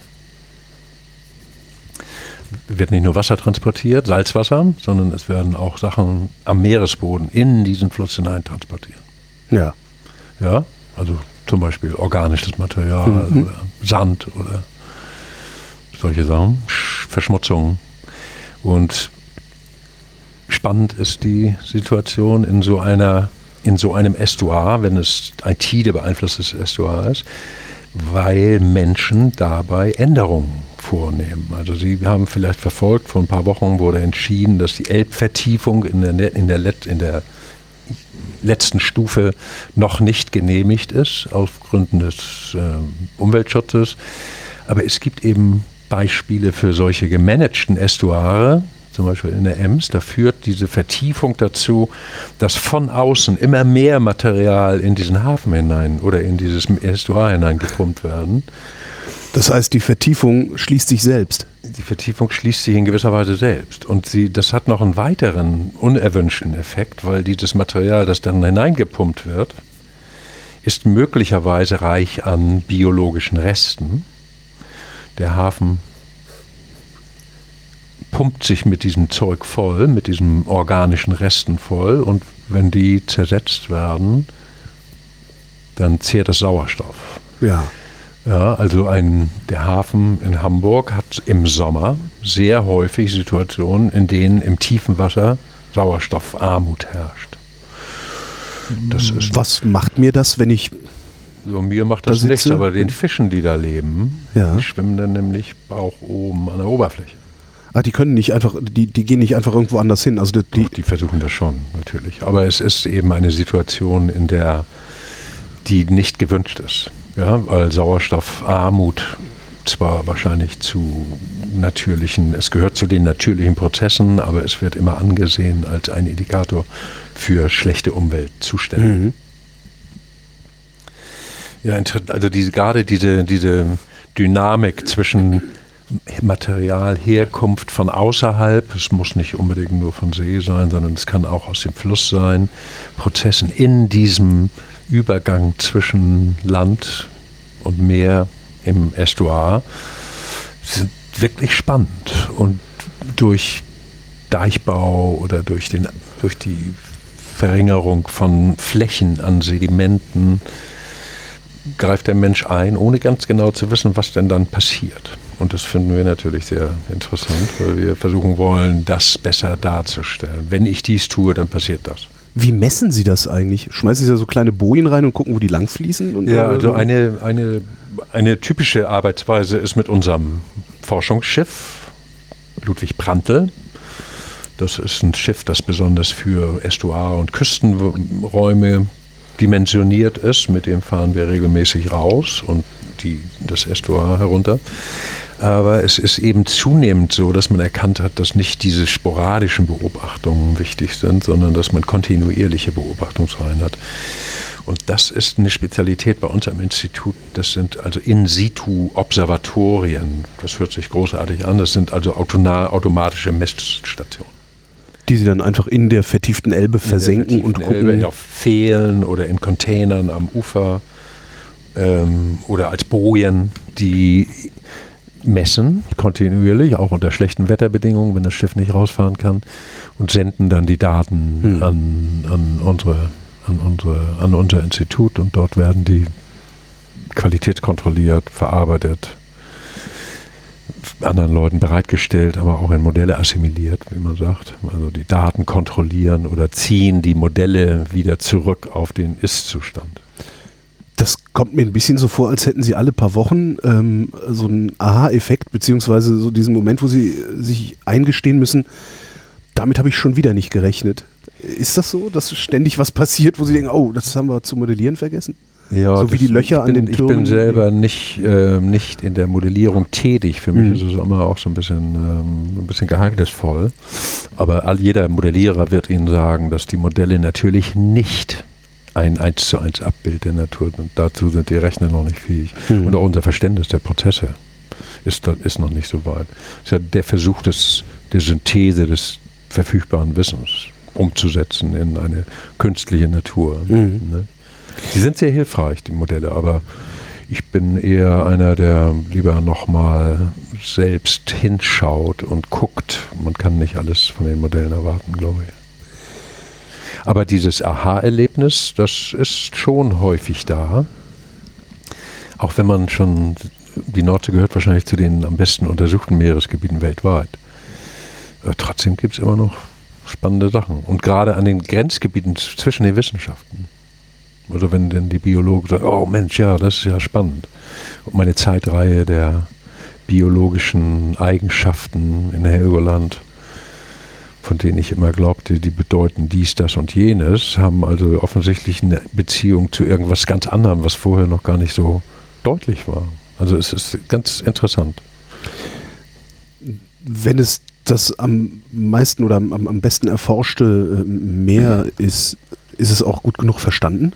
wird nicht nur Wasser transportiert, Salzwasser, sondern es werden auch Sachen am Meeresboden in diesen Fluss hinein transportiert. Ja. Ja, also zum Beispiel organisches Material, mhm. oder Sand oder solche Sachen, Verschmutzungen. Und spannend ist die Situation in so einer, in so einem Ästuar, wenn es ein Tide beeinflusstes Ästuar ist, weil Menschen dabei Änderungen vornehmen. Also Sie haben vielleicht verfolgt, vor ein paar Wochen wurde entschieden, dass die Elbvertiefung in der, in der, in der letzten Stufe noch nicht genehmigt ist, aus Gründen des äh, Umweltschutzes. Aber es gibt eben Beispiele für solche gemanagten Estuare, zum Beispiel in der Ems. Da führt diese Vertiefung dazu, dass von außen immer mehr Material in diesen Hafen hinein oder in dieses Estuar hineingepumpt werden. Das heißt, die Vertiefung schließt sich selbst. Die Vertiefung schließt sich in gewisser Weise selbst. Und sie, das hat noch einen weiteren unerwünschten Effekt, weil dieses Material, das dann hineingepumpt wird, ist möglicherweise reich an biologischen Resten. Der Hafen pumpt sich mit diesem Zeug voll, mit diesen organischen Resten voll. Und wenn die zersetzt werden, dann zehrt das Sauerstoff. Ja. Ja, also ein, der Hafen in Hamburg hat im Sommer sehr häufig Situationen, in denen im tiefen Wasser Sauerstoffarmut herrscht. Das ist Was macht mir das, wenn ich... So, mir macht das da nichts, sitze? aber den Fischen, die da leben, Ja. die schwimmen dann nämlich Bauch oben an der Oberfläche. Ah, die können nicht einfach, die, die gehen nicht einfach irgendwo anders hin. Also die, die, Die versuchen das schon, natürlich. Aber es ist eben eine Situation, in der die nicht gewünscht ist. Ja, weil Sauerstoffarmut zwar wahrscheinlich zu natürlichen, es gehört zu den natürlichen Prozessen, aber es wird immer angesehen als ein Indikator für schlechte Umweltzustände. Mhm. Ja, also diese, gerade diese, diese Dynamik zwischen Materialherkunft von außerhalb, es muss nicht unbedingt nur von See sein, sondern es kann auch aus dem Fluss sein, Prozessen in diesem Übergang zwischen Land und Meer im Estuar sind wirklich spannend. Und durch Deichbau oder durch, den, durch die Verringerung von Flächen an Sedimenten greift der Mensch ein, ohne ganz genau zu wissen, was denn dann passiert. Und das finden wir natürlich sehr interessant, weil wir versuchen wollen, das besser darzustellen. Wenn ich dies tue, dann passiert das. Wie messen Sie das eigentlich? Schmeißen Sie da so kleine Bojen rein und gucken, wo die langfließen? Und Ja, also eine, eine, eine typische Arbeitsweise ist mit unserem Forschungsschiff, Ludwig Prantl. Das ist ein Schiff, das besonders für Estuar- und Küstenräume dimensioniert ist. Mit dem fahren wir regelmäßig raus und die, das Estuar herunter. Aber es ist eben zunehmend so, dass man erkannt hat, dass nicht diese sporadischen Beobachtungen wichtig sind, sondern dass man kontinuierliche Beobachtungsreihen hat. Und das ist eine Spezialität bei uns am Institut. Das sind also In-situ-Observatorien. Das hört sich großartig an. Das sind also automatische Messstationen. Die Sie dann einfach in der vertieften Elbe versenken und gucken. Elbe, auf Pfählen oder in Containern am Ufer ähm, oder als Bojen, die messen kontinuierlich, auch unter schlechten Wetterbedingungen, wenn das Schiff nicht rausfahren kann, und senden dann die Daten hm. an, an, unsere, an, unsere, an unser Institut, und dort werden die qualitätskontrolliert, verarbeitet, anderen Leuten bereitgestellt, aber auch in Modelle assimiliert, wie man sagt. Also die Daten kontrollieren oder ziehen die Modelle wieder zurück auf den Ist-Zustand. Das kommt mir ein bisschen so vor, als hätten Sie alle paar Wochen ähm, so einen Aha-Effekt, beziehungsweise so diesen Moment, wo Sie sich eingestehen müssen, damit habe ich schon wieder nicht gerechnet. Ist das so, dass ständig was passiert, wo Sie denken, oh, das haben wir zu modellieren vergessen? Ja, so wie die Löcher bin, an den Ich Türmen. bin selber nicht, äh, nicht in der Modellierung tätig. Für mich Mhm. ist es immer auch so ein bisschen, ähm, ein bisschen geheimnisvoll. Aber all, jeder Modellierer wird Ihnen sagen, dass die Modelle natürlich nicht ein eins zu eins Abbild der Natur sind. Dazu sind die Rechner noch nicht fähig. Mhm. Und auch unser Verständnis der Prozesse ist, ist noch nicht so weit. Es ist ja der Versuch des, der Synthese des verfügbaren Wissens umzusetzen in eine künstliche Natur. Mhm. Ne? Die sind sehr hilfreich, die Modelle, aber ich bin eher einer, der lieber nochmal selbst hinschaut und guckt. Man kann nicht alles von den Modellen erwarten, glaube ich. Aber dieses Aha-Erlebnis, das ist schon häufig da. Auch wenn man schon, die Nordsee gehört wahrscheinlich zu den am besten untersuchten Meeresgebieten weltweit. Aber trotzdem gibt es immer noch spannende Sachen. Und gerade an den Grenzgebieten zwischen den Wissenschaften. Also wenn denn die Biologen sagen, oh Mensch, ja, das ist ja spannend. Und meine Zeitreihe der biologischen Eigenschaften in Helgoland, von denen ich immer glaubte, die bedeuten dies, das und jenes, haben also offensichtlich eine Beziehung zu irgendwas ganz anderem, was vorher noch gar nicht so deutlich war. Also es ist ganz interessant. Wenn es das am meisten oder am, am besten erforschte Meer ist, ist es auch gut genug verstanden?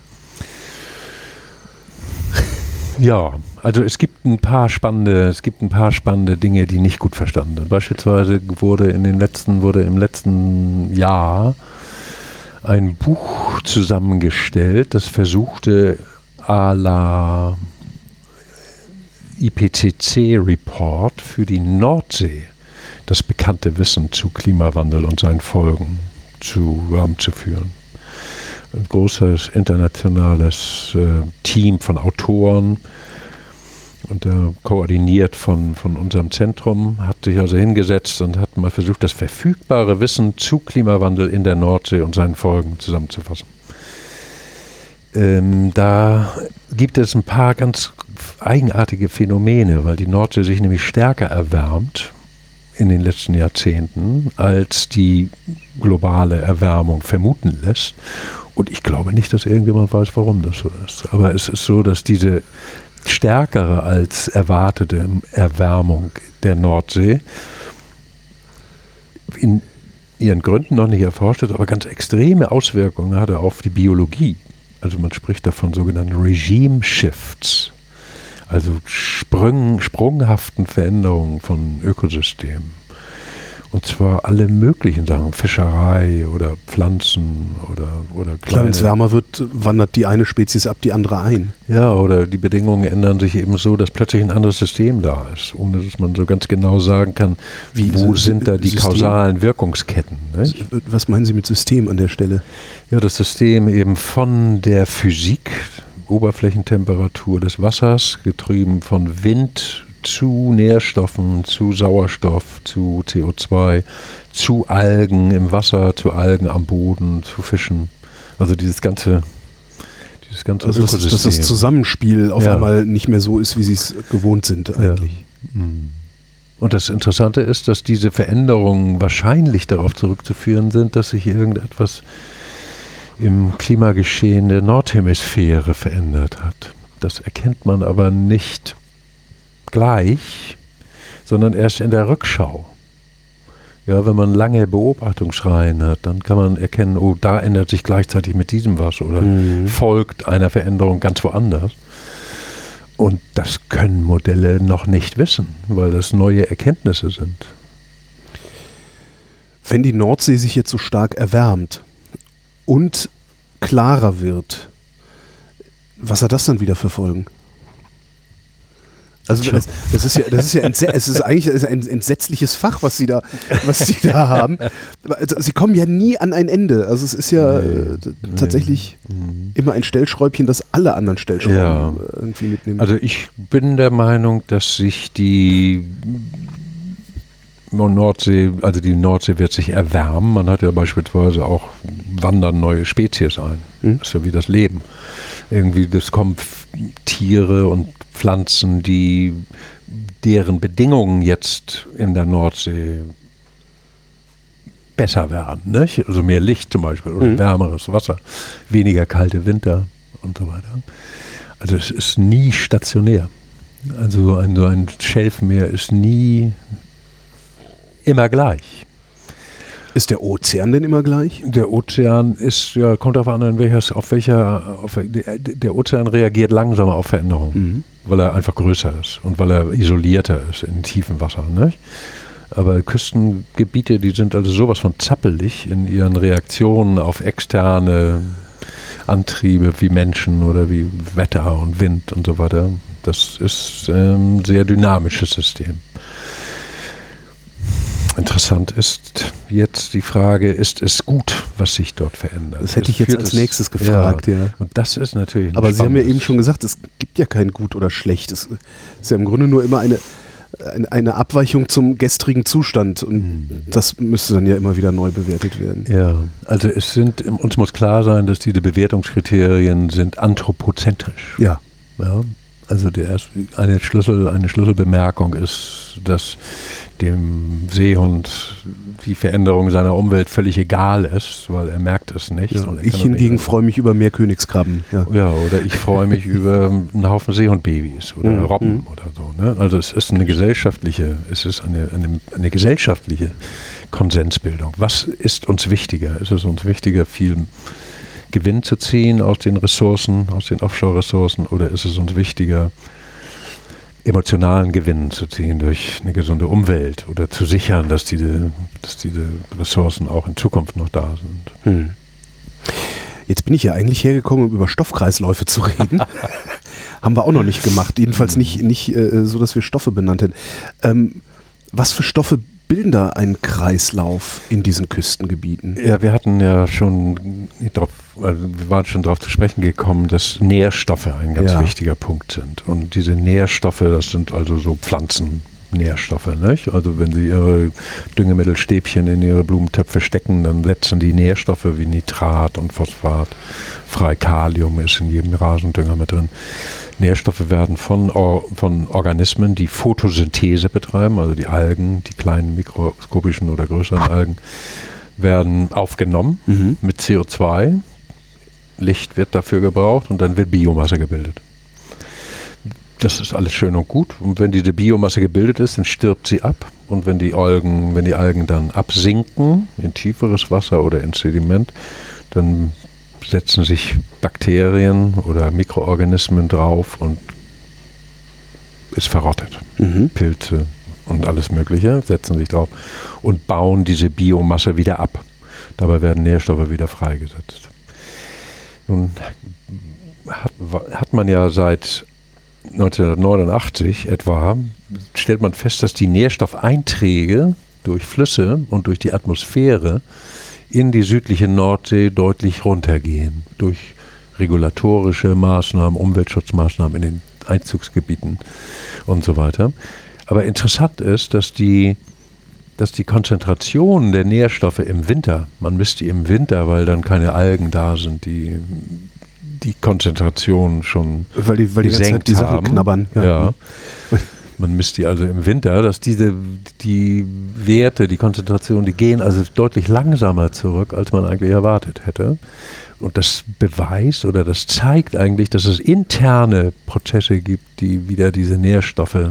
Ja, also es gibt ein paar spannende, es gibt ein paar spannende Dinge, die nicht gut verstanden sind. Beispielsweise wurde in den letzten, wurde im letzten Jahr ein Buch zusammengestellt, das versuchte à la I P C C-Report für die Nordsee das bekannte Wissen zu Klimawandel und seinen Folgen zusammenzuführen. Ein großes internationales äh, Team von Autoren und äh, koordiniert von, von unserem Zentrum, hat sich also hingesetzt und hat mal versucht, das verfügbare Wissen zu Klimawandel in der Nordsee und seinen Folgen zusammenzufassen. Ähm, da gibt es ein paar ganz eigenartige Phänomene, weil die Nordsee sich nämlich stärker erwärmt in den letzten Jahrzehnten, als die globale Erwärmung vermuten lässt. Und ich glaube nicht, dass irgendjemand weiß, warum das so ist. Aber es ist so, dass diese stärkere als erwartete Erwärmung der Nordsee in ihren Gründen noch nicht erforscht ist, aber ganz extreme Auswirkungen hatte auf die Biologie. Also man spricht davon sogenannten Regime Shifts, also Sprung, sprunghaften Veränderungen von Ökosystemen. Und zwar alle möglichen Sachen, Fischerei oder Pflanzen oder, oder kleine... Wenn es wärmer wird, wandert die eine Spezies ab die andere ein. Ja, oder die Bedingungen ändern sich eben so, dass plötzlich ein anderes System da ist, ohne dass man so ganz genau sagen kann, wie, wo sind da die System? Kausalen Wirkungsketten. Nicht? Was meinen Sie mit System an der Stelle? Ja, das System eben von der Physik, Oberflächentemperatur des Wassers, getrieben von Wind zu Nährstoffen, zu Sauerstoff, zu C O zwei, zu Algen im Wasser, zu Algen am Boden, zu Fischen. Also dieses ganze, dieses ganze also Ökosystem. Dass das Zusammenspiel auf Ja. einmal nicht mehr so ist, wie Sie es gewohnt sind eigentlich. Ja. Und das Interessante ist, dass diese Veränderungen wahrscheinlich darauf zurückzuführen sind, dass sich irgendetwas im Klimageschehen der Nordhemisphäre verändert hat. Das erkennt man aber nicht gleich, sondern erst in der Rückschau. Ja, wenn man lange Beobachtungsreihen hat, dann kann man erkennen, oh, da ändert sich gleichzeitig mit diesem was oder Mhm. folgt einer Veränderung ganz woanders. Und das können Modelle noch nicht wissen, weil das neue Erkenntnisse sind. Wenn die Nordsee sich jetzt so stark erwärmt und klarer wird, was hat das dann wieder für Folgen? Also das, das ist ja, das ist ja entse- es ist eigentlich ein entsetzliches Fach, was Sie da, was Sie da haben. Also Sie kommen ja nie an ein Ende. Also es ist ja Nee, äh, t- nee. tatsächlich Mhm. immer ein Stellschräubchen, das alle anderen Stellschrauben Ja. äh, irgendwie mitnehmen. Also ich bin der Meinung, dass sich die Nordsee, also die Nordsee wird sich erwärmen. Man hat ja beispielsweise auch wandern neue Spezies ein. Mhm. Das ist ja wie das Leben. Irgendwie, das kommen F- Tiere und Pflanzen, die deren Bedingungen jetzt in der Nordsee besser werden. Nicht? Also mehr Licht zum Beispiel oder Mhm. wärmeres Wasser, weniger kalte Winter und so weiter. Also es ist nie stationär. Also ein, so ein Schelfmeer ist nie immer gleich. Ist der Ozean denn immer gleich? Der Ozean ist, ja, kommt darauf an, in welcher, auf welcher, auf, der, der Ozean reagiert langsamer auf Veränderungen, Mhm. weil er einfach größer ist und weil er isolierter ist in tiefem Wasser. Nicht? Aber Küstengebiete, die sind also sowas von zappelig in ihren Reaktionen auf externe Antriebe wie Menschen oder wie Wetter und Wind und so weiter. Das ist ähm, ein sehr dynamisches System. Interessant ist jetzt die Frage, ist es gut, was sich dort verändert? Das hätte ich jetzt Führt als es- nächstes gefragt, ja. Und das ist natürlich ein Aber Sie haben ja spannendes- eben schon gesagt, es gibt ja kein Gut oder Schlecht. Es ist ja im Grunde nur immer eine, eine, eine Abweichung zum gestrigen Zustand. Und das müsste dann ja immer wieder neu bewertet werden. Ja, also es sind, uns muss klar sein, dass diese Bewertungskriterien sind anthropozentrisch. Ja. Ja, also der erste, eine, Schlüssel, eine Schlüsselbemerkung ist, dass dem Seehund die Veränderung seiner Umwelt völlig egal ist, weil er merkt es nicht. Ja, er ich hingegen freue mich über mehr Königskrabben. Ja, ja oder ich freue mich über einen Haufen Seehundbabys oder Mhm. Robben Mhm. oder so. Ne? Also es ist eine gesellschaftliche, es ist eine, eine, eine gesellschaftliche Konsensbildung. Was ist uns wichtiger? Ist es uns wichtiger, viel Gewinn zu ziehen aus den Ressourcen, aus den Offshore-Ressourcen, oder ist es uns wichtiger, emotionalen Gewinn zu ziehen durch eine gesunde Umwelt oder zu sichern, dass diese, dass diese Ressourcen auch in Zukunft noch da sind? Hm. Jetzt bin ich ja eigentlich hergekommen, um über Stoffkreisläufe zu reden. Haben wir auch noch nicht gemacht. Jedenfalls nicht, nicht äh, so, dass wir Stoffe benannt hätten. Ähm, was für Stoffe bilden da einen Kreislauf in diesen Küstengebieten? Ja, wir hatten ja schon drauf, also wir waren schon darauf zu sprechen gekommen, dass Nährstoffe ein ganz Ja. wichtiger Punkt sind. Und diese Nährstoffe, das sind also so Pflanzennährstoffe, nicht? Also wenn Sie Ihre Düngemittelstäbchen in Ihre Blumentöpfe stecken, dann setzen die Nährstoffe wie Nitrat und Phosphat frei. Kalium ist in jedem Rasendünger mit drin. Nährstoffe werden von, Or- von Organismen, die Photosynthese betreiben, also die Algen, die kleinen mikroskopischen oder größeren Algen, werden aufgenommen Mhm. mit C O zwei. Licht wird dafür gebraucht und dann wird Biomasse gebildet. Das ist alles schön und gut. Und wenn diese Biomasse gebildet ist, dann stirbt sie ab. Und wenn die Algen, wenn die Algen dann absinken in tieferes Wasser oder ins Sediment, dann setzen sich Bakterien oder Mikroorganismen drauf und ist verrottet. Mhm. Pilze und alles Mögliche setzen sich drauf und bauen diese Biomasse wieder ab. Dabei werden Nährstoffe wieder freigesetzt. Nun hat, hat man ja seit neunzehnhundertneunundachtzig etwa, stellt man fest, dass die Nährstoffeinträge durch Flüsse und durch die Atmosphäre in die südliche Nordsee deutlich runtergehen. Durch regulatorische Maßnahmen, Umweltschutzmaßnahmen in den Einzugsgebieten und so weiter. Aber interessant ist, dass die, dass die Konzentration der Nährstoffe im Winter, man misst die im Winter, weil dann keine Algen da sind, die die Konzentration schon Weil die, weil die ganze Zeit die Sachen haben. knabbern. Ja. Man misst die also im Winter, dass diese, die Werte, die Konzentration, die gehen also deutlich langsamer zurück, als man eigentlich erwartet hätte. Und das beweist oder das zeigt eigentlich, dass es interne Prozesse gibt, die wieder diese Nährstoffe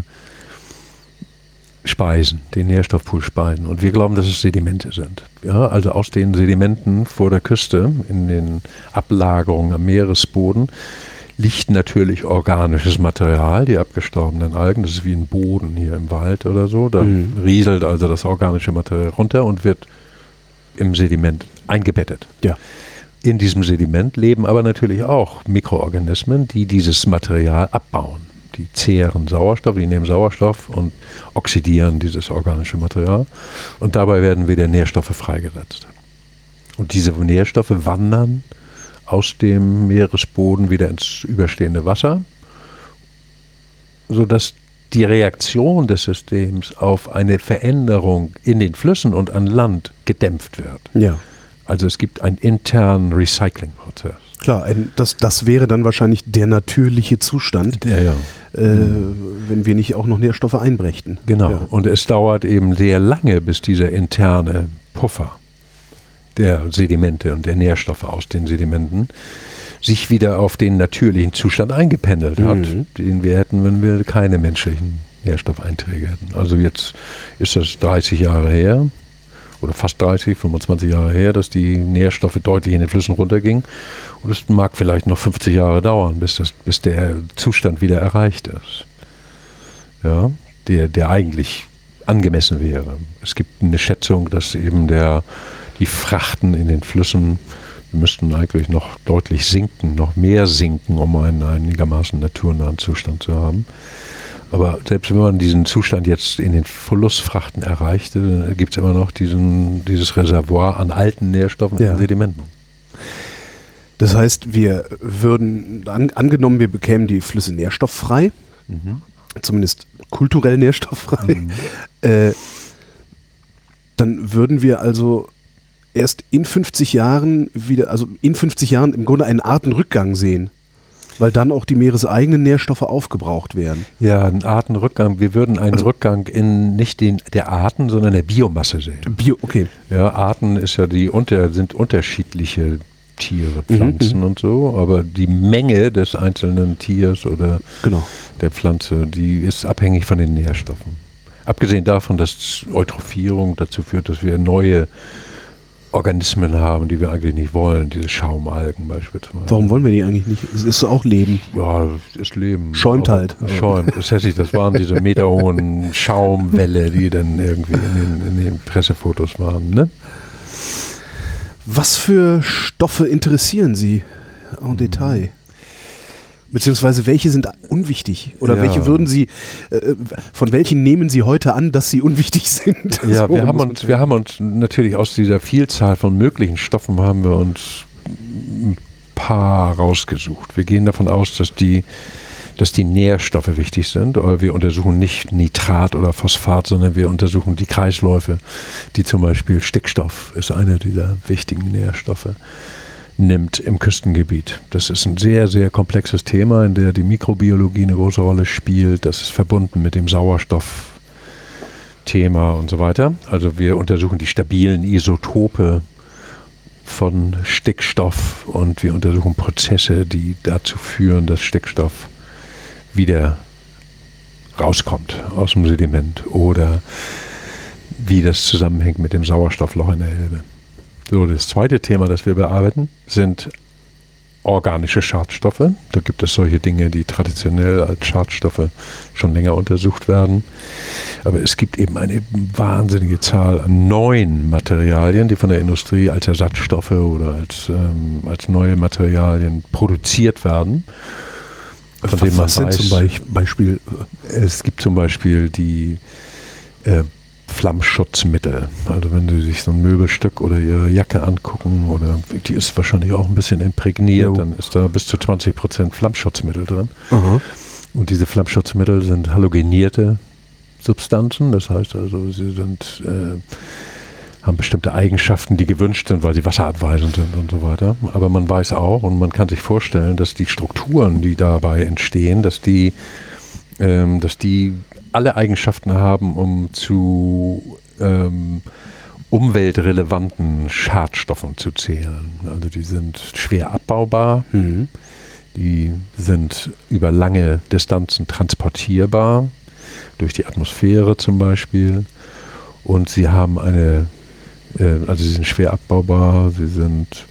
speisen, den Nährstoffpool speisen. Und wir glauben, dass es Sedimente sind. Ja, also aus den Sedimenten vor der Küste, in den Ablagerungen am Meeresboden, liegt natürlich organisches Material, die abgestorbenen Algen. Das ist wie ein Boden hier im Wald oder so. Da Mhm. rieselt also das organische Material runter und wird im Sediment eingebettet. Ja. In diesem Sediment leben aber natürlich auch Mikroorganismen, die dieses Material abbauen. Die zehren Sauerstoff, die nehmen Sauerstoff und oxidieren dieses organische Material. Und dabei werden wieder Nährstoffe freigesetzt. Und diese Nährstoffe wandern aus dem Meeresboden wieder ins überstehende Wasser, sodass die Reaktion des Systems auf eine Veränderung in den Flüssen und an Land gedämpft wird. Ja. Also es gibt einen internen Recyclingprozess. Klar, ein, das, das wäre dann wahrscheinlich der natürliche Zustand, Ja, ja. äh, wenn wir nicht auch noch Nährstoffe einbrächten. Genau. Ja. Und es dauert eben sehr lange, bis dieser interne Puffer der Sedimente und der Nährstoffe aus den Sedimenten sich wieder auf den natürlichen Zustand eingependelt hat, Mhm. den wir hätten, wenn wir keine menschlichen Nährstoffeinträge hätten. Also jetzt ist das dreißig Jahre her, oder fast dreißig, fünfundzwanzig Jahre her, dass die Nährstoffe deutlich in den Flüssen runtergingen. Und es mag vielleicht noch fünfzig Jahre dauern, bis, das, bis der Zustand wieder erreicht ist. Ja, der, der eigentlich angemessen wäre. Es gibt eine Schätzung, dass eben der, die Frachten in den Flüssen müssten eigentlich noch deutlich sinken, noch mehr sinken, um einen einigermaßen naturnahen Zustand zu haben. Aber selbst wenn man diesen Zustand jetzt in den Flussfrachten erreichte, gibt es immer noch diesen, dieses Reservoir an alten Nährstoffen Ja. und Sedimenten. Das heißt, wir würden, an, angenommen, wir bekämen die Flüsse nährstofffrei, Mhm. zumindest kulturell nährstofffrei, Mhm. äh, dann würden wir also erst in fünfzig Jahren wieder, also in fünfzig Jahren im Grunde einen Artenrückgang sehen. Weil dann auch die meereseigenen Nährstoffe aufgebraucht werden. Ja, ein Artenrückgang. Wir würden einen also, Rückgang in nicht den der Arten, sondern der Biomasse sehen. Bio, okay. Ja, Arten ist ja die unter sind unterschiedliche Tiere, Pflanzen mhm. und so, aber die Menge des einzelnen Tiers oder genau. der Pflanze, die ist abhängig von den Nährstoffen. Abgesehen davon, dass Eutrophierung dazu führt, dass wir neue Organismen haben, die wir eigentlich nicht wollen, diese Schaumalgen beispielsweise. Warum wollen wir die eigentlich nicht? Es ist auch Leben. Ja, es ist Leben. Schäumt halt. Schäumt. Das heißt, das waren diese meterhohen Schaumwelle, die dann irgendwie in den, in den Pressefotos waren, ne? Was für Stoffe interessieren Sie en Detail? Beziehungsweise welche sind unwichtig? Oder ja. welche würden Sie, äh, von welchen nehmen Sie heute an, dass sie unwichtig sind? Ja, so, wir, haben uns, wir haben uns natürlich aus dieser Vielzahl von möglichen Stoffen haben wir uns ein paar rausgesucht. Wir gehen davon aus, dass die, dass die Nährstoffe wichtig sind. Aber wir untersuchen nicht Nitrat oder Phosphat, sondern wir untersuchen die Kreisläufe, die zum Beispiel Stickstoff ist einer dieser wichtigen Nährstoffe nimmt im Küstengebiet. Das ist ein sehr, sehr komplexes Thema, in der die Mikrobiologie eine große Rolle spielt. Das ist verbunden mit dem Sauerstoffthema und so weiter. Also wir untersuchen die stabilen Isotope von Stickstoff und wir untersuchen Prozesse, die dazu führen, dass Stickstoff wieder rauskommt aus dem Sediment oder wie das zusammenhängt mit dem Sauerstoffloch in der Elbe. So, das zweite Thema, das wir bearbeiten, sind organische Schadstoffe. Da gibt es solche Dinge, die traditionell als Schadstoffe schon länger untersucht werden. Aber es gibt eben eine wahnsinnige Zahl an neuen Materialien, die von der Industrie als Ersatzstoffe oder als, ähm, als neue Materialien produziert werden. Von denen man was sind weiß, zum Beispiel? Es gibt zum Beispiel die äh, Flammschutzmittel. Also wenn Sie sich so ein Möbelstück oder Ihre Jacke angucken, oder die ist wahrscheinlich auch ein bisschen imprägniert, jo. dann ist da bis zu zwanzig Prozent Flammschutzmittel drin. Aha. Und diese Flammschutzmittel sind halogenierte Substanzen, das heißt also, sie sind, äh, haben bestimmte Eigenschaften, die gewünscht sind, weil sie wasserabweisend sind und so weiter. Aber man weiß auch und man kann sich vorstellen, dass die Strukturen, die dabei entstehen, dass die, ähm, dass die alle Eigenschaften haben, um zu ähm, umweltrelevanten Schadstoffen zu zählen. Also die sind schwer abbaubar, mhm. die sind über lange Distanzen transportierbar, durch die Atmosphäre zum Beispiel. Und sie haben eine, äh, also sie sind schwer abbaubar, sie sind...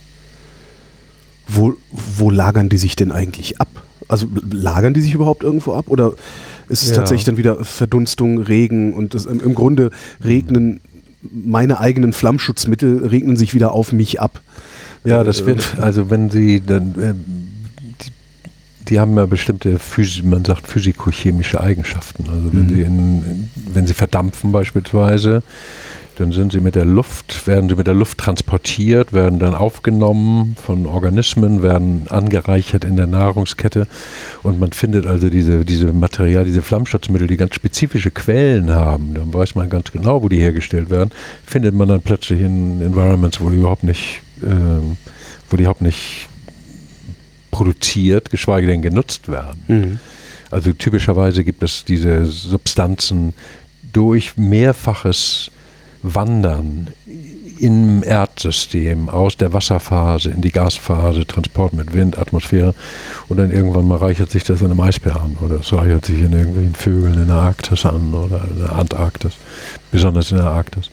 Wo, wo lagern die sich denn eigentlich ab? Also lagern die sich überhaupt irgendwo ab? Oder ist es ja. tatsächlich dann wieder Verdunstung, Regen und das, im, im Grunde regnen meine eigenen Flammschutzmittel regnen sich wieder auf mich ab? Ja, das wird, also wenn sie dann, äh, die, die haben ja bestimmte, Physi- man sagt physikochemische Eigenschaften. Also wenn mhm. sie in, wenn sie verdampfen beispielsweise, dann sind sie mit der Luft, werden sie mit der Luft transportiert, werden dann aufgenommen von Organismen, werden angereichert in der Nahrungskette und man findet also diese, diese Material, diese Flammschutzmittel, die ganz spezifische Quellen haben, dann weiß man ganz genau, wo die hergestellt werden, findet man dann plötzlich in Environments, wo die überhaupt nicht, äh, wo die überhaupt nicht produziert, geschweige denn genutzt werden. Mhm. Also typischerweise gibt es diese Substanzen durch mehrfaches Wandern im Erdsystem aus der Wasserphase in die Gasphase, Transport mit Wind, Atmosphäre und dann irgendwann mal reichert sich das in einem Eisbär an oder es reichert sich in irgendwelchen Vögeln in der Arktis an oder in der Antarktis, besonders in der Arktis.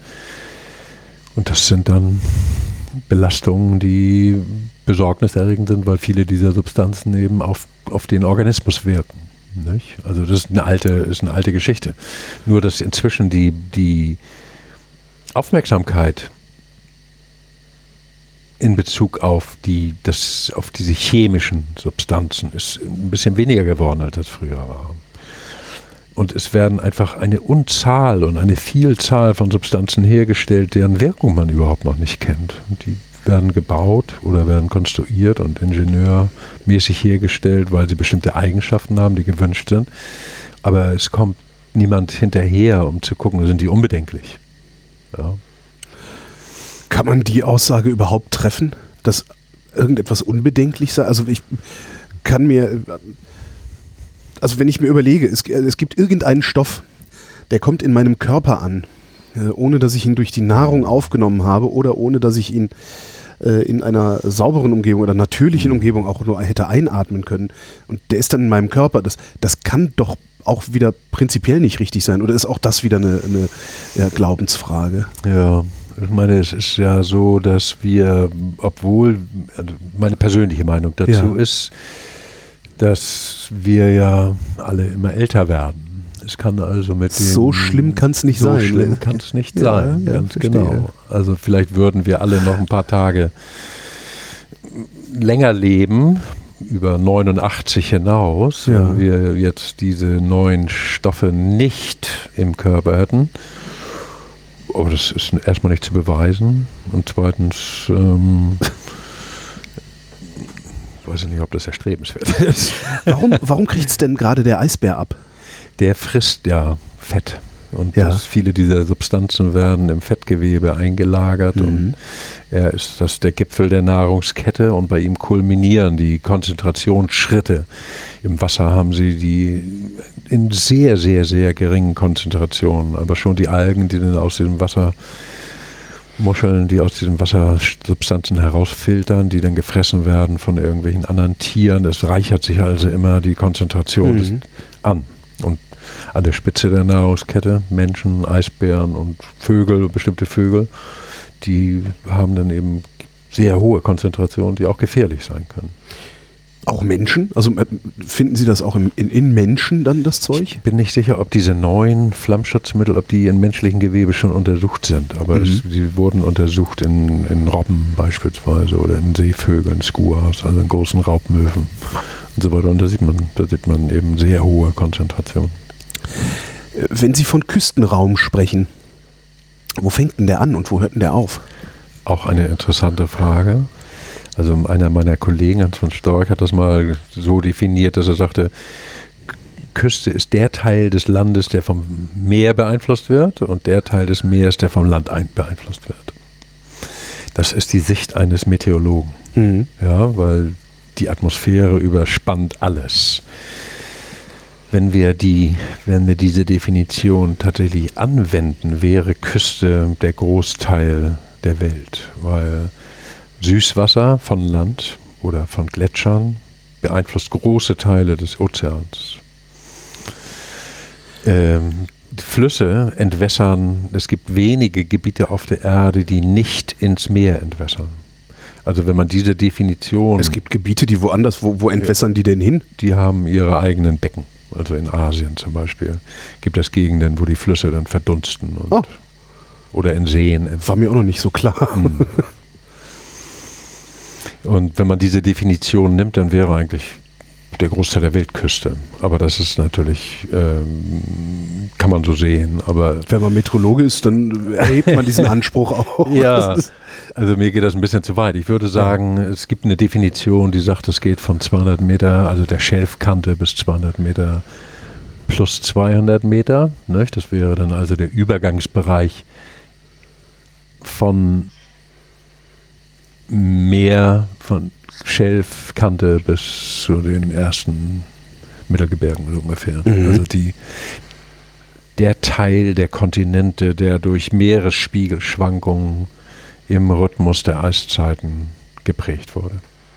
Und das sind dann Belastungen, die besorgniserregend sind, weil viele dieser Substanzen eben auf, auf den Organismus wirken. Nicht? Also das ist eine alte, ist eine alte Geschichte. Nur dass inzwischen die, die Aufmerksamkeit in Bezug auf die, das, auf diese chemischen Substanzen ist ein bisschen weniger geworden, als das früher war. Und es werden einfach eine Unzahl und eine Vielzahl von Substanzen hergestellt, deren Wirkung man überhaupt noch nicht kennt. Und die werden gebaut oder werden konstruiert und ingenieurmäßig hergestellt, weil sie bestimmte Eigenschaften haben, die gewünscht sind. Aber es kommt niemand hinterher, um zu gucken, sind die unbedenklich. Ja. Kann man die Aussage überhaupt treffen, dass irgendetwas unbedenklich sei? Also ich kann mir, also wenn ich mir überlege, es, es gibt irgendeinen Stoff, der kommt in meinem Körper an, äh, ohne dass ich ihn durch die Nahrung aufgenommen habe oder ohne dass ich ihn äh, in einer sauberen Umgebung oder natürlichen Umgebung auch nur hätte einatmen können. Und der ist dann in meinem Körper. Das, das kann doch auch wieder prinzipiell nicht richtig sein. Oder ist auch das wieder eine, eine ja, Glaubensfrage? Ja, ich meine, es ist ja so, dass wir, obwohl, also meine persönliche Meinung dazu ja. ist, dass wir ja alle immer älter werden. Es kann also mit dem, so schlimm kann es nicht so sein. So schlimm kann es nicht ja, sein, ja, ganz verstehe. Genau. Also vielleicht würden wir alle noch ein paar Tage länger leben, über neunundachtzig hinaus, ja. wenn wir jetzt diese neuen Stoffe nicht im Körper hätten. Aber das ist erstmal nicht zu beweisen. Und zweitens, ähm, weiß ich nicht, ob das erstrebenswert ist. Warum, warum kriegt es denn gerade der Eisbär ab? Der frisst ja Fett. Und ja. das, viele dieser Substanzen werden im Fettgewebe eingelagert. Mhm. Und er ist das der Gipfel der Nahrungskette. Und bei ihm kulminieren die Konzentrationsschritte. Im Wasser haben sie die in sehr, sehr, sehr geringen Konzentrationen. Aber schon die Algen, die dann aus diesem Wasser Muscheln, die aus diesen Wassersubstanzen herausfiltern, die dann gefressen werden von irgendwelchen anderen Tieren. Es reichert sich also immer die Konzentration mhm. an. Und an der Spitze der Nahrungskette, Menschen, Eisbären und Vögel, bestimmte Vögel, die haben dann eben sehr hohe Konzentrationen, die auch gefährlich sein können. Auch Menschen? Also finden Sie das auch in, in, in Menschen dann, das Zeug? Ich bin nicht sicher, ob diese neuen Flammschutzmittel, ob die in menschlichen Gewebe schon untersucht sind. Aber mhm. es, sie wurden untersucht in, in Robben beispielsweise oder in Seevögeln, Skuas, also in großen Raubmöwen und so weiter. Und da sieht man, da sieht man eben sehr hohe Konzentrationen. Wenn Sie von Küstenraum sprechen, wo fängt denn der an und wo hört denn der auf? Auch eine interessante Frage. Also einer meiner Kollegen, Hans von Storch, hat das mal so definiert, dass er sagte, Küste ist der Teil des Landes, der vom Meer beeinflusst wird und der Teil des Meeres, der vom Land beeinflusst wird. Das ist die Sicht eines Meteorologen, mhm. ja, weil die Atmosphäre überspannt alles. Wenn wir, die, wenn wir diese Definition tatsächlich anwenden, wäre Küste der Großteil der Welt, weil Süßwasser von Land oder von Gletschern beeinflusst große Teile des Ozeans. Ähm, Flüsse entwässern, es gibt wenige Gebiete auf der Erde, die nicht ins Meer entwässern. Also wenn man diese Definition... Es gibt Gebiete, die woanders, wo, wo entwässern die denn hin? Die haben ihre eigenen Becken. Also in Asien zum Beispiel gibt es Gegenden, wo die Flüsse dann verdunsten. Und, oh. Oder in Seen. War mir auch noch nicht so klar. Mhm. Und wenn man diese Definition nimmt, dann wäre eigentlich der Großteil der Weltküste. Aber das ist natürlich, ähm, kann man so sehen. Aber wenn man Meteorologe ist, dann erhebt man diesen Anspruch auch. Ja, also mir geht das ein bisschen zu weit. Ich würde sagen, ja. es gibt eine Definition, die sagt, es geht von zweihundert Meter, also der Schelfkante bis zweihundert Meter plus zweihundert Meter. Nicht? Das wäre dann also der Übergangsbereich von Meer, von Schelfkante bis zu den ersten Mittelgebirgen so ungefähr. Mhm. Also die, der Teil der Kontinente, der durch Meeresspiegelschwankungen im Rhythmus der Eiszeiten geprägt wurde.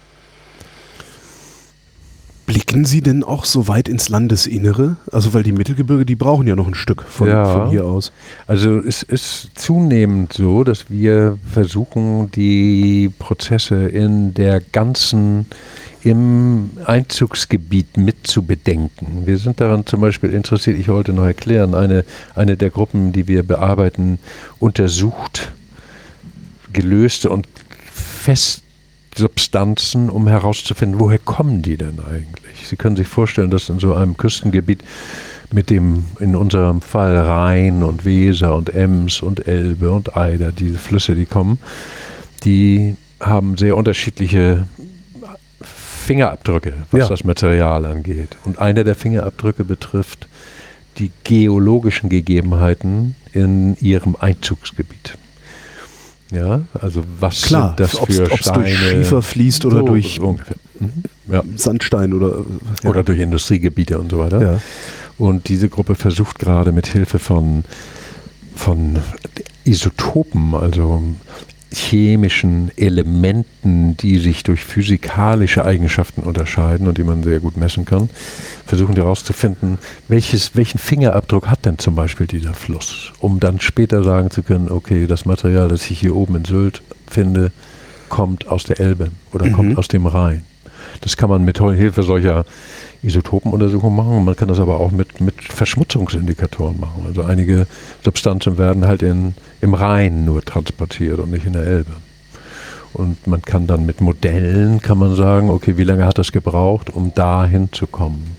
Blicken Sie denn auch so weit ins Landesinnere? Also weil die Mittelgebirge, die brauchen ja noch ein Stück von, ja, von hier aus. Also es ist zunehmend so, dass wir versuchen, die Prozesse in der ganzen, im Einzugsgebiet mit zu bedenken. Wir sind daran zum Beispiel interessiert, ich wollte noch erklären, eine, eine der Gruppen, die wir bearbeiten, untersucht gelöste und fest Substanzen, um herauszufinden, woher kommen die denn eigentlich? Sie können sich vorstellen, dass in so einem Küstengebiet mit dem, in unserem Fall Rhein und Weser und Ems und Elbe und Eider, diese Flüsse, die kommen, die haben sehr unterschiedliche Fingerabdrücke, was ja. das Material angeht. Und einer der Fingerabdrücke betrifft die geologischen Gegebenheiten in ihrem Einzugsgebiet. Ja, also was Klar, sind das ob's, für ob's Steine? durch Schiefer fließt oder so, durch so mhm. ja. Sandstein oder ja. oder durch Industriegebiete und so weiter. Ja. Und diese Gruppe versucht gerade mit Hilfe von, von Isotopen, also chemischen Elementen, die sich durch physikalische Eigenschaften unterscheiden und die man sehr gut messen kann, versuchen die herauszufinden, welches, welchen Fingerabdruck hat denn zum Beispiel dieser Fluss, um dann später sagen zu können, okay, das Material, das ich hier oben in Sylt finde, kommt aus der Elbe oder mhm. kommt aus dem Rhein. Das kann man mit Hilfe solcher Isotopenuntersuchungen machen. Man kann das aber auch mit, mit Verschmutzungsindikatoren machen. Also einige Substanzen werden halt in, im Rhein nur transportiert und nicht in der Elbe. Und man kann dann mit Modellen, kann man sagen, okay, wie lange hat das gebraucht, um dahin zu kommen?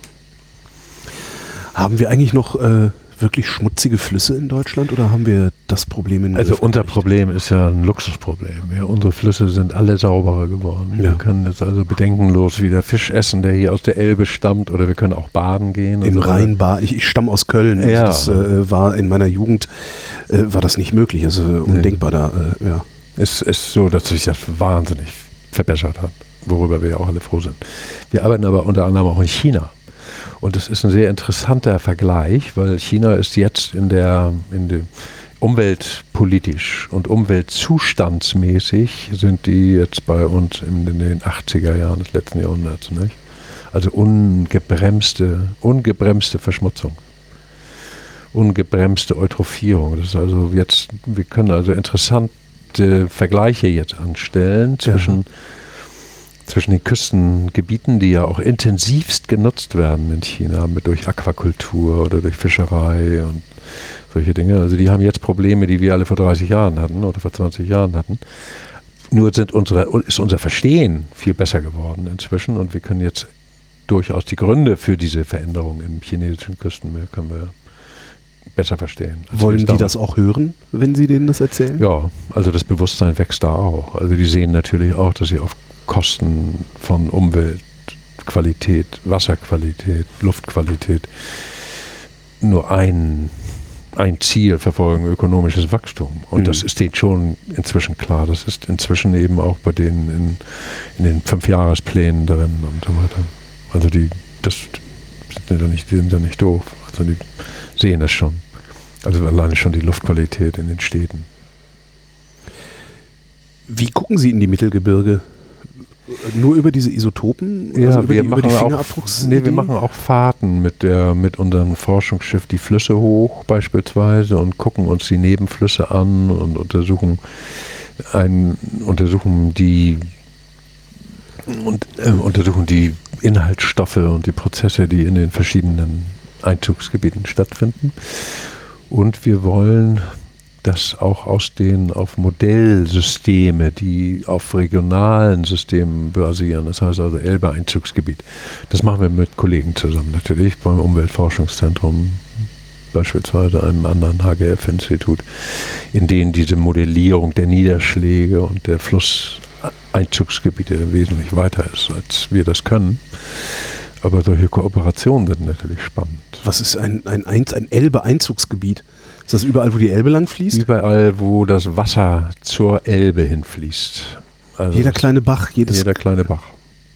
Haben wir eigentlich noch äh, wirklich schmutzige Flüsse in Deutschland oder haben wir das Problem in Also unser Problem ist ja ein Luxusproblem. Ja, unsere Flüsse sind alle sauberer geworden. Ja. Wir können jetzt also bedenkenlos wieder Fisch essen, der hier aus der Elbe stammt, oder wir können auch baden gehen. Im also Rhein baden. Ich, ich stamme aus Köln. Ja. Das äh, war in meiner Jugend äh, war das nicht möglich. Also undenkbar nee. da. Äh, ja. Es ist so, dass sich das wahnsinnig verbessert hat, worüber wir ja auch alle froh sind. Wir arbeiten aber unter anderem auch in China. Und es ist ein sehr interessanter Vergleich, weil China ist jetzt in der, in der umweltpolitisch und umweltzustandsmäßig sind die jetzt bei uns in, in den achtziger Jahren des letzten Jahrhunderts. Nicht? Also ungebremste, ungebremste Verschmutzung. Ungebremste Eutrophierung. Das ist also jetzt, wir können also interessante Vergleiche jetzt anstellen zwischen ja. zwischen den Küstengebieten, die ja auch intensivst genutzt werden in China, mit durch Aquakultur oder durch Fischerei und solche Dinge. Also die haben jetzt Probleme, die wir alle vor dreißig Jahren hatten oder vor zwanzig Jahren hatten. Nur sind unsere, ist unser Verstehen viel besser geworden inzwischen und wir können jetzt durchaus die Gründe für diese Veränderung im chinesischen Küstenmeer können wir besser verstehen. Wollen die das auch hören, wenn Sie denen das erzählen? Ja, also das Bewusstsein wächst da auch. Also die sehen natürlich auch, dass sie auf Kosten von Umweltqualität, Wasserqualität, Luftqualität nur ein, ein Ziel verfolgen, ökonomisches Wachstum. Und mhm. das ist denen schon inzwischen klar. Das ist inzwischen eben auch bei denen in, in den Fünfjahresplänen drin und so weiter. Also die, das sind ja nicht, die sind ja nicht doof. Also die sehen das schon. Also alleine schon die Luftqualität in den Städten. Wie gucken Sie in die Mittelgebirge? Nur über diese Isotopen? Ja, also über wir, die, machen über die auch, nee, wir machen auch Fahrten mit, der, mit unserem Forschungsschiff die Flüsse hoch beispielsweise und gucken uns die Nebenflüsse an und untersuchen, ein, untersuchen, die, und, äh, untersuchen die Inhaltsstoffe und die Prozesse, die in den verschiedenen Einzugsgebieten stattfinden. Und wir wollen das auch aus den auf Modellsysteme, die auf regionalen Systemen basieren, das heißt also Elbe-Einzugsgebiet. Das machen wir mit Kollegen zusammen natürlich beim Umweltforschungszentrum, beispielsweise einem anderen H G F-Institut, in denen diese Modellierung der Niederschläge und der Flusseinzugsgebiete wesentlich weiter ist, als wir das können. Aber solche Kooperationen sind natürlich spannend. Was ist ein, ein, ein Elbe-Einzugsgebiet? Ist das überall, wo die Elbe lang fließt? Überall, wo das Wasser zur Elbe hinfließt. Also jeder kleine Bach, jedes jeder kleine Bach.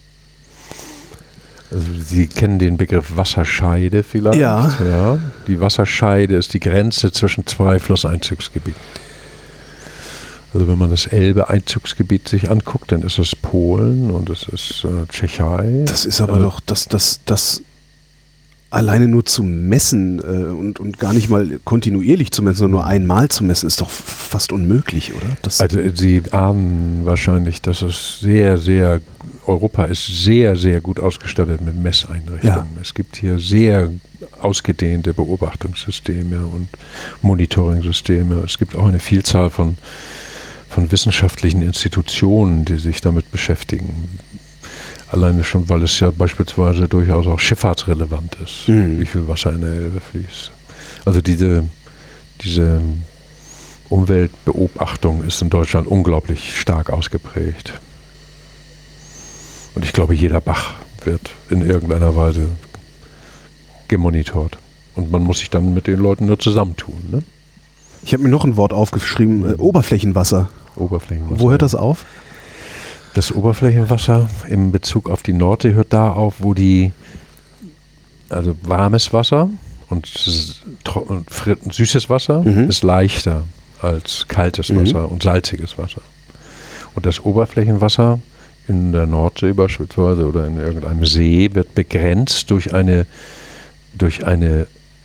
Also Sie kennen den Begriff Wasserscheide vielleicht. Ja. ja. Die Wasserscheide ist die Grenze zwischen zwei Flusseinzugsgebieten. Also wenn man das Elbe-Einzugsgebiet sich anguckt, dann ist es Polen und es ist äh, Tschechei. Das ist aber also, doch, das, das, das alleine nur zu messen äh, und, und gar nicht mal kontinuierlich zu messen, sondern nur einmal zu messen, ist doch fast unmöglich, oder? Das also Sie ahnen wahrscheinlich, dass es sehr, sehr, Europa ist sehr, sehr gut ausgestattet mit Messeinrichtungen. Ja. Es gibt hier sehr ausgedehnte Beobachtungssysteme und Monitoring-Systeme. Es gibt auch eine Vielzahl von von wissenschaftlichen Institutionen, die sich damit beschäftigen. Alleine schon, weil es ja beispielsweise durchaus auch schifffahrtsrelevant ist, mhm. wie viel Wasser in der Elbe fließt. Also diese, diese Umweltbeobachtung ist in Deutschland unglaublich stark ausgeprägt. Und ich glaube, jeder Bach wird in irgendeiner Weise gemonitort. Und man muss sich dann mit den Leuten nur zusammentun. Ne? Ich habe mir noch ein Wort aufgeschrieben, äh, Oberflächenwasser. Oberflächenwasser. Wo hört das auf? Das Oberflächenwasser in Bezug auf die Nordsee hört da auf, wo die, also warmes Wasser und, und süßes Wasser mhm. ist leichter als kaltes Wasser mhm. und salziges Wasser. Und das Oberflächenwasser in der Nordsee beispielsweise oder in irgendeinem See wird begrenzt durch eine, durch eine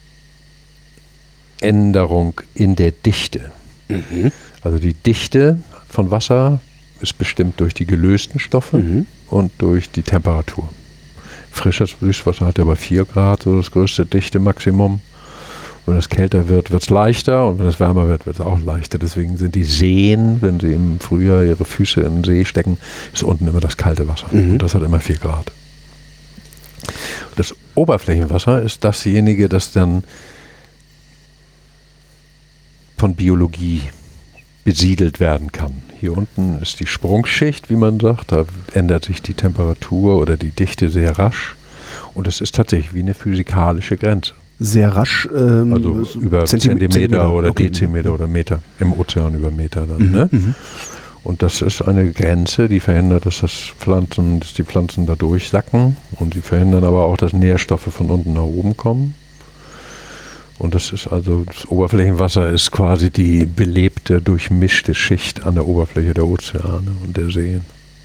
Änderung in der Dichte. Mhm. Also die Dichte von Wasser ist bestimmt durch die gelösten Stoffe mhm. und durch die Temperatur. Frisches Süßwasser hat aber vier Grad, so das größte Dichte-Maximum. Wenn es kälter wird, wird es leichter und wenn es wärmer wird, wird es auch leichter. Deswegen sind die Seen, wenn sie im Frühjahr ihre Füße in den See stecken, ist unten immer das kalte Wasser. Mhm. Und das hat immer vier Grad. Das Oberflächenwasser ist dasjenige, das dann von Biologie besiedelt werden kann. Hier unten ist die Sprungschicht, wie man sagt. Da ändert sich die Temperatur oder die Dichte sehr rasch. Und es ist tatsächlich wie eine physikalische Grenze. Sehr rasch? Ähm, also über Zentimeter, Zentimeter oder okay. Dezimeter oder Meter. Im Ozean über Meter dann. Mhm, ne? Mhm. Und das ist eine Grenze, die verhindert, dass, das Pflanzen, dass die Pflanzen da durchsacken. Und die verhindern aber auch, dass Nährstoffe von unten nach oben kommen. Und das ist also, das Oberflächenwasser ist quasi die belebte, durchmischte Schicht an der Oberfläche der Ozeane und der Seen.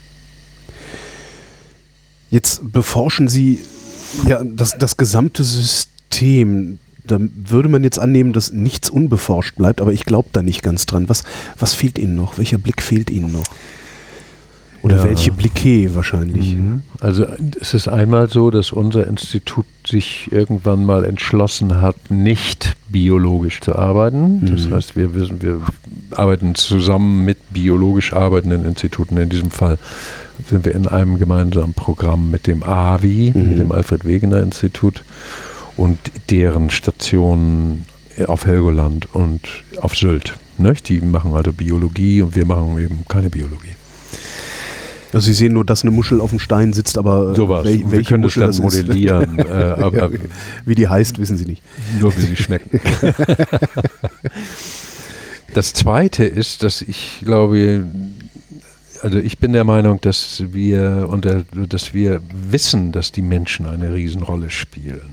Jetzt beforschen Sie ja das, das gesamte System. Da würde man jetzt annehmen, dass nichts unbeforscht bleibt, aber ich glaube da nicht ganz dran. Was, was fehlt Ihnen noch? Welcher Blick fehlt Ihnen noch? Oder ja. welche Blicke wahrscheinlich? Mhm. Also es ist einmal so, dass unser Institut sich irgendwann mal entschlossen hat, nicht biologisch zu arbeiten. Mhm. Das heißt, wir, wissen, wir arbeiten zusammen mit biologisch arbeitenden Instituten. In diesem Fall sind wir in einem gemeinsamen Programm mit dem A W I, mhm. mit dem Alfred-Wegener-Institut und deren Stationen auf Helgoland und auf Sylt. Nicht? Die machen also Biologie und wir machen eben keine Biologie. Also Sie sehen nur, dass eine Muschel auf dem Stein sitzt, aber sowas. Wel welche wir können Muschel das dann das modellieren. äh, aber wie die heißt, wissen Sie nicht. Nur wie sie schmecken. Das Zweite ist, dass ich glaube, also ich bin der Meinung, dass wir, und der, dass wir wissen, dass die Menschen eine Riesenrolle spielen.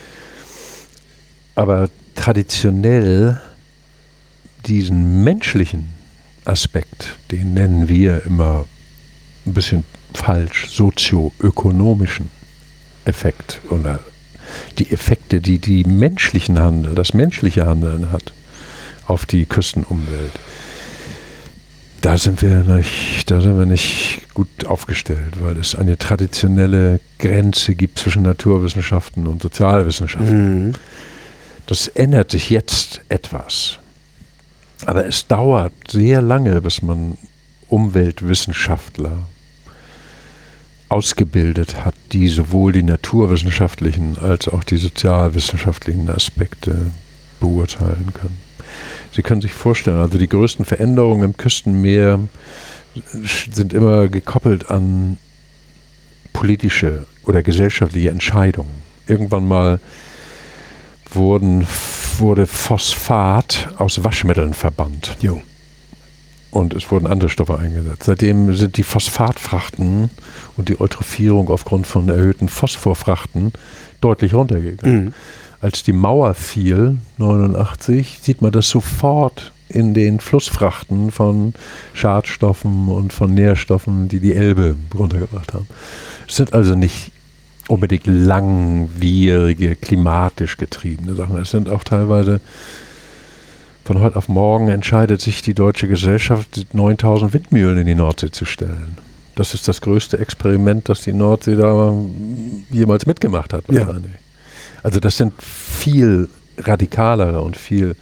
Aber traditionell diesen menschlichen Aspekt, den nennen wir immer ein bisschen falsch, sozioökonomischen Effekt oder die Effekte, die die menschlichen Handel, das menschliche Handeln hat auf die Küstenumwelt. Da sind wir nicht, da sind wir nicht gut aufgestellt, weil es eine traditionelle Grenze gibt zwischen Naturwissenschaften und Sozialwissenschaften. Mhm. Das ändert sich jetzt etwas. Aber es dauert sehr lange, bis man Umweltwissenschaftler ausgebildet hat, die sowohl die naturwissenschaftlichen als auch die sozialwissenschaftlichen Aspekte beurteilen können. Sie können sich vorstellen, also die größten Veränderungen im Küstenmeer sind immer gekoppelt an politische oder gesellschaftliche Entscheidungen. Irgendwann mal wurden, wurde Phosphat aus Waschmitteln verbannt. Jo. Und es wurden andere Stoffe eingesetzt. Seitdem sind die Phosphatfrachten und die Eutrophierung aufgrund von erhöhten Phosphorfrachten deutlich runtergegangen. Mhm. Als die Mauer fiel, neunundachtzig, sieht man das sofort in den Flussfrachten von Schadstoffen und von Nährstoffen, die die Elbe runtergebracht haben. Es sind also nicht unbedingt langwierige, klimatisch getriebene Sachen. Es sind auch teilweise von heute auf morgen entscheidet sich die deutsche Gesellschaft, neuntausend Windmühlen in die Nordsee zu stellen. Das ist das größte Experiment, das die Nordsee da jemals mitgemacht hat. Ja. Also das sind viel radikalere und viel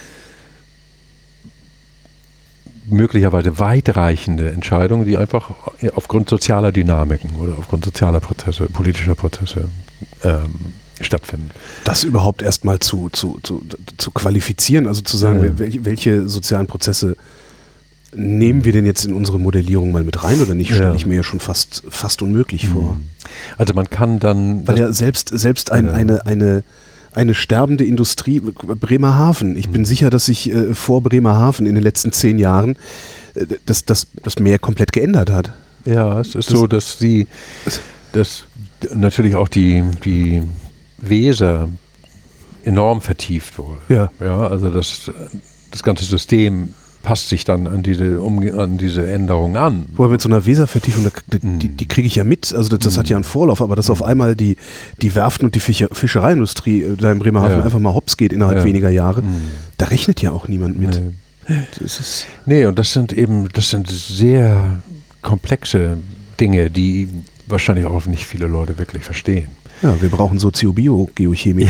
möglicherweise weitreichende Entscheidungen, die einfach aufgrund sozialer Dynamiken oder aufgrund sozialer Prozesse, politischer Prozesse ähm, stattfinden. Das überhaupt erstmal zu, zu, zu, zu qualifizieren, also zu sagen, ja. welche, welche sozialen Prozesse nehmen wir denn jetzt in unsere Modellierung mal mit rein oder nicht, stelle ja. ich mir ja schon fast, fast unmöglich mhm. vor. Also man kann dann... Weil ja selbst, selbst ein, ja. eine, eine, eine sterbende Industrie, Bremerhaven, ich mhm. bin sicher, dass sich äh, vor Bremerhaven in den letzten zehn Jahren äh, das, das, das Meer komplett geändert hat. Ja, es ist Das- so, dass die, dass natürlich auch die, die Weser enorm vertieft wurde. Ja. Ja, also das, das ganze System passt sich dann an diese, Umge- an diese Änderung an. Vorher mit so einer Weservertiefung, da- die, die, die kriege ich ja mit, also das, das hat ja einen Vorlauf, aber dass auf einmal die, die Werften und die Fischer, Fischereiindustrie äh, da in Bremerhaven Ja. einfach mal hops geht innerhalb Ja. weniger Jahre, Mhm. da rechnet ja auch niemand mit. Nee. Das ist, Nee, und das sind eben, das sind sehr komplexe Dinge, die wahrscheinlich auch nicht viele Leute wirklich verstehen. ja, wir brauchen Soziobio-Geochemie.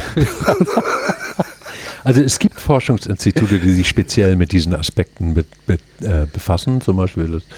Also es gibt Forschungsinstitute, die sich speziell mit diesen Aspekten be, be, äh, befassen, zum Beispiel das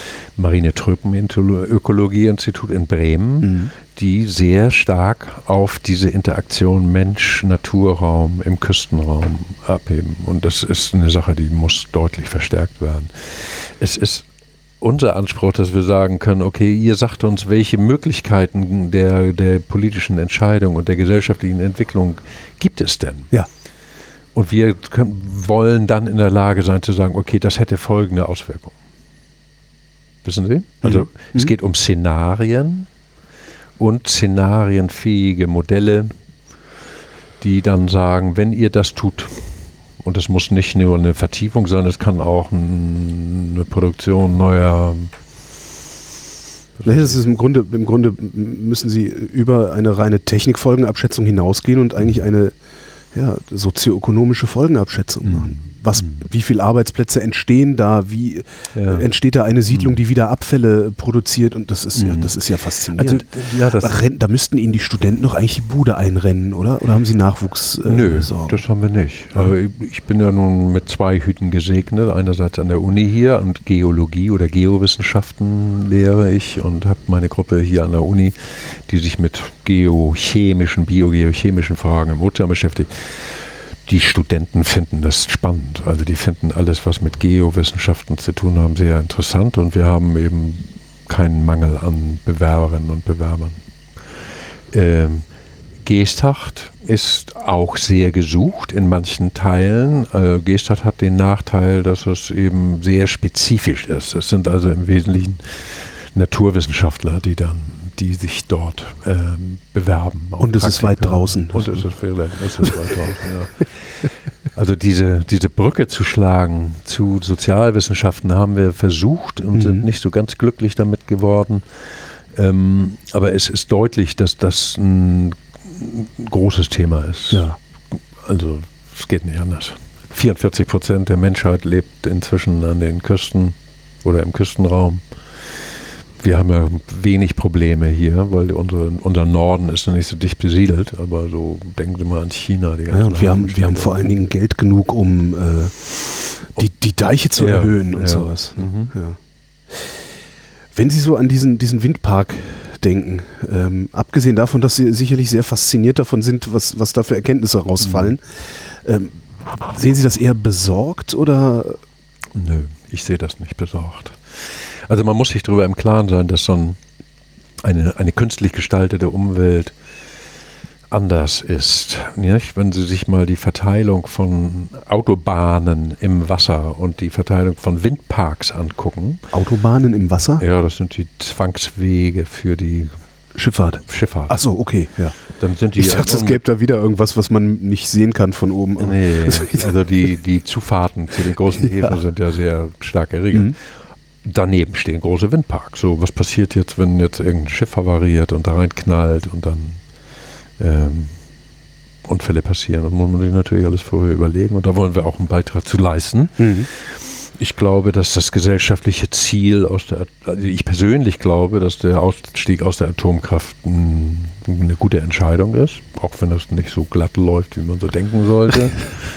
Marine-Tropen-Ökologie-Institut in Bremen, Mhm. die sehr stark auf diese Interaktion Mensch-Naturraum im Küstenraum abheben. Und das ist eine Sache, die muss deutlich verstärkt werden. Es ist unser Anspruch, dass wir sagen können, okay, ihr sagt uns, welche Möglichkeiten der, der politischen Entscheidung und der gesellschaftlichen Entwicklung gibt es denn? Ja. Und wir können, wollen dann in der Lage sein zu sagen, okay, das hätte folgende Auswirkungen. Wissen Sie? Also Mhm. es geht um Szenarien und szenarienfähige Modelle, die dann sagen, wenn ihr das tut, und es muss nicht nur eine Vertiefung sein, es kann auch ein, eine Produktion neuer. Das ist im Grunde, im Grunde müssen Sie über eine reine Technikfolgenabschätzung hinausgehen und eigentlich eine ja, sozioökonomische Folgenabschätzung machen. Was, wie viele Arbeitsplätze entstehen da, wie Ja. äh, entsteht da eine Siedlung, die wieder Abfälle produziert, und das ist ja, das ist ja faszinierend. Also, ja, das, Da, rennen, da müssten Ihnen die Studenten doch eigentlich die Bude einrennen, oder? Oder haben Sie Nachwuchs? Äh, Nö, Sorgen? das haben wir nicht. Aber ich- ich bin ja nun mit zwei Hüten gesegnet. Einerseits an der Uni hier und Geologie oder Geowissenschaften lehre ich und habe meine Gruppe hier an der Uni, die sich mit geochemischen, biogeochemischen Fragen im Ozean beschäftigt. Die Studenten finden das spannend. Also die finden alles, was mit Geowissenschaften zu tun haben, sehr interessant, und wir haben eben keinen Mangel an Bewerberinnen und Bewerbern. Ähm, Geesthacht ist auch sehr gesucht in manchen Teilen. Äh, Geesthacht hat den Nachteil, dass es eben sehr spezifisch ist. Es sind also im Wesentlichen Naturwissenschaftler, die dann, die sich dort ähm, bewerben. Auch Und es ist weit Praktika. draußen. Und es ist, vielleicht, es ist weit draußen, ja. Also diese, diese Brücke zu schlagen zu Sozialwissenschaften haben wir versucht und Mhm. sind nicht so ganz glücklich damit geworden. Ähm, aber es ist deutlich, dass das ein großes Thema ist. Ja. Also es geht nicht anders. vierundvierzig Prozent der Menschheit lebt inzwischen an den Küsten oder im Küstenraum. Wir haben ja wenig Probleme hier, weil unsere, unser Norden ist noch nicht so dicht besiedelt, aber so denken Sie mal an China. Die Ja, ganzen und wir haben, wir haben Staaten. vor allen Dingen Geld genug, um äh, die, die Deiche zu Ja, erhöhen und ja. sowas. Mhm. Ja. Wenn Sie so an diesen, diesen Windpark denken, ähm, abgesehen davon, dass Sie sicherlich sehr fasziniert davon sind, was, was da für Erkenntnisse rausfallen, ähm, sehen Sie das eher besorgt oder? Nö, ich sehe das nicht besorgt. Also man muss sich darüber im Klaren sein, dass so ein, eine, eine künstlich gestaltete Umwelt anders ist. Nicht? Wenn Sie sich mal die Verteilung von Autobahnen im Wasser und die Verteilung von Windparks angucken. Autobahnen im Wasser? Ja, das sind die Zwangswege für die Schifffahrt. Schifffahrt. Ach so, okay, ja. Dann sind die Ich dachte, es gäbe da wieder irgendwas, was man nicht sehen kann von oben. Nee, also die, die Zufahrten zu den großen Häfen sind ja sehr stark geregelt. Mhm. Daneben stehen große Windparks. So, was passiert jetzt, wenn jetzt irgendein Schiff havariert und da reinknallt und dann ähm, Unfälle passieren? Das muss man sich natürlich alles vorher überlegen, und da wollen wir auch einen Beitrag zu leisten. Mhm. Ich glaube, dass das gesellschaftliche Ziel aus der, also ich persönlich glaube, dass der Ausstieg aus der Atomkraft ein, eine gute Entscheidung ist, auch wenn das nicht so glatt läuft, wie man so denken sollte.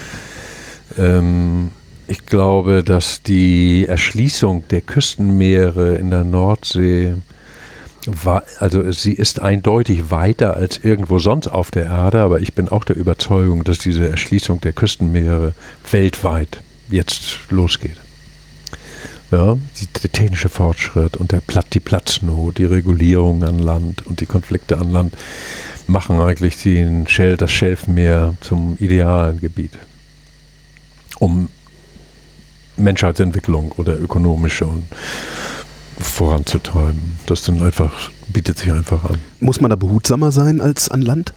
ähm, ich glaube, dass die Erschließung der Küstenmeere in der Nordsee war, also sie ist eindeutig weiter als irgendwo sonst auf der Erde, aber ich bin auch der Überzeugung, dass diese Erschließung der Küstenmeere weltweit jetzt losgeht. Ja, die, der technische Fortschritt und der Platt, die Platznot, die Regulierung an Land und die Konflikte an Land machen eigentlich den Schel, das Schelfmeer zum idealen Gebiet, um Menschheitsentwicklung oder ökonomische und voranzutreiben. Das dann einfach, bietet sich einfach an. Muss man da behutsamer sein als an Land?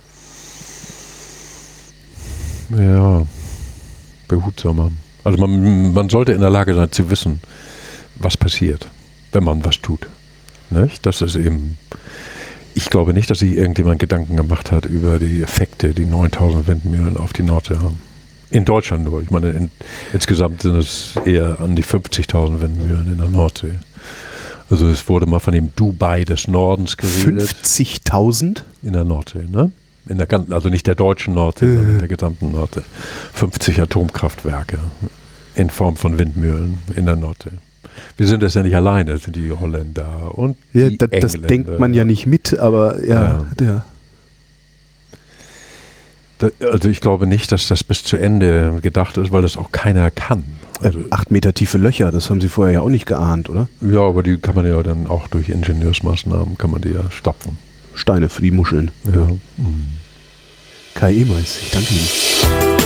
Ja, behutsamer. Also man, man sollte in der Lage sein zu wissen, was passiert, wenn man was tut. Nicht? Das ist eben, ich glaube nicht, dass sich irgendjemand Gedanken gemacht hat über die Effekte, die neuntausend Windmühlen auf die Nordsee haben. In Deutschland nur. Ich meine, in, insgesamt sind es eher an die fünfzigtausend Windmühlen in der Nordsee. Also es wurde mal von dem Dubai des Nordens geredet. fünfzigtausend? In der Nordsee, ne? In der ganzen, also nicht der deutschen Nordsee, äh. sondern in der gesamten Nordsee. fünfzig Atomkraftwerke in Form von Windmühlen in der Nordsee. Wir sind das ja nicht alleine, das sind die Holländer und ja, die das, das denkt man ja nicht mit, aber ja, ja. ja. Also ich glaube nicht, dass das bis zu Ende gedacht ist, weil das auch keiner kann. Also acht Meter tiefe Löcher, das haben Sie vorher ja auch nicht geahnt, oder? Ja, aber die kann man ja dann auch durch Ingenieursmaßnahmen, kann man die ja stopfen. Steine für die Muscheln. Ja. Mhm. Kai Ehmeis, ich danke Ihnen.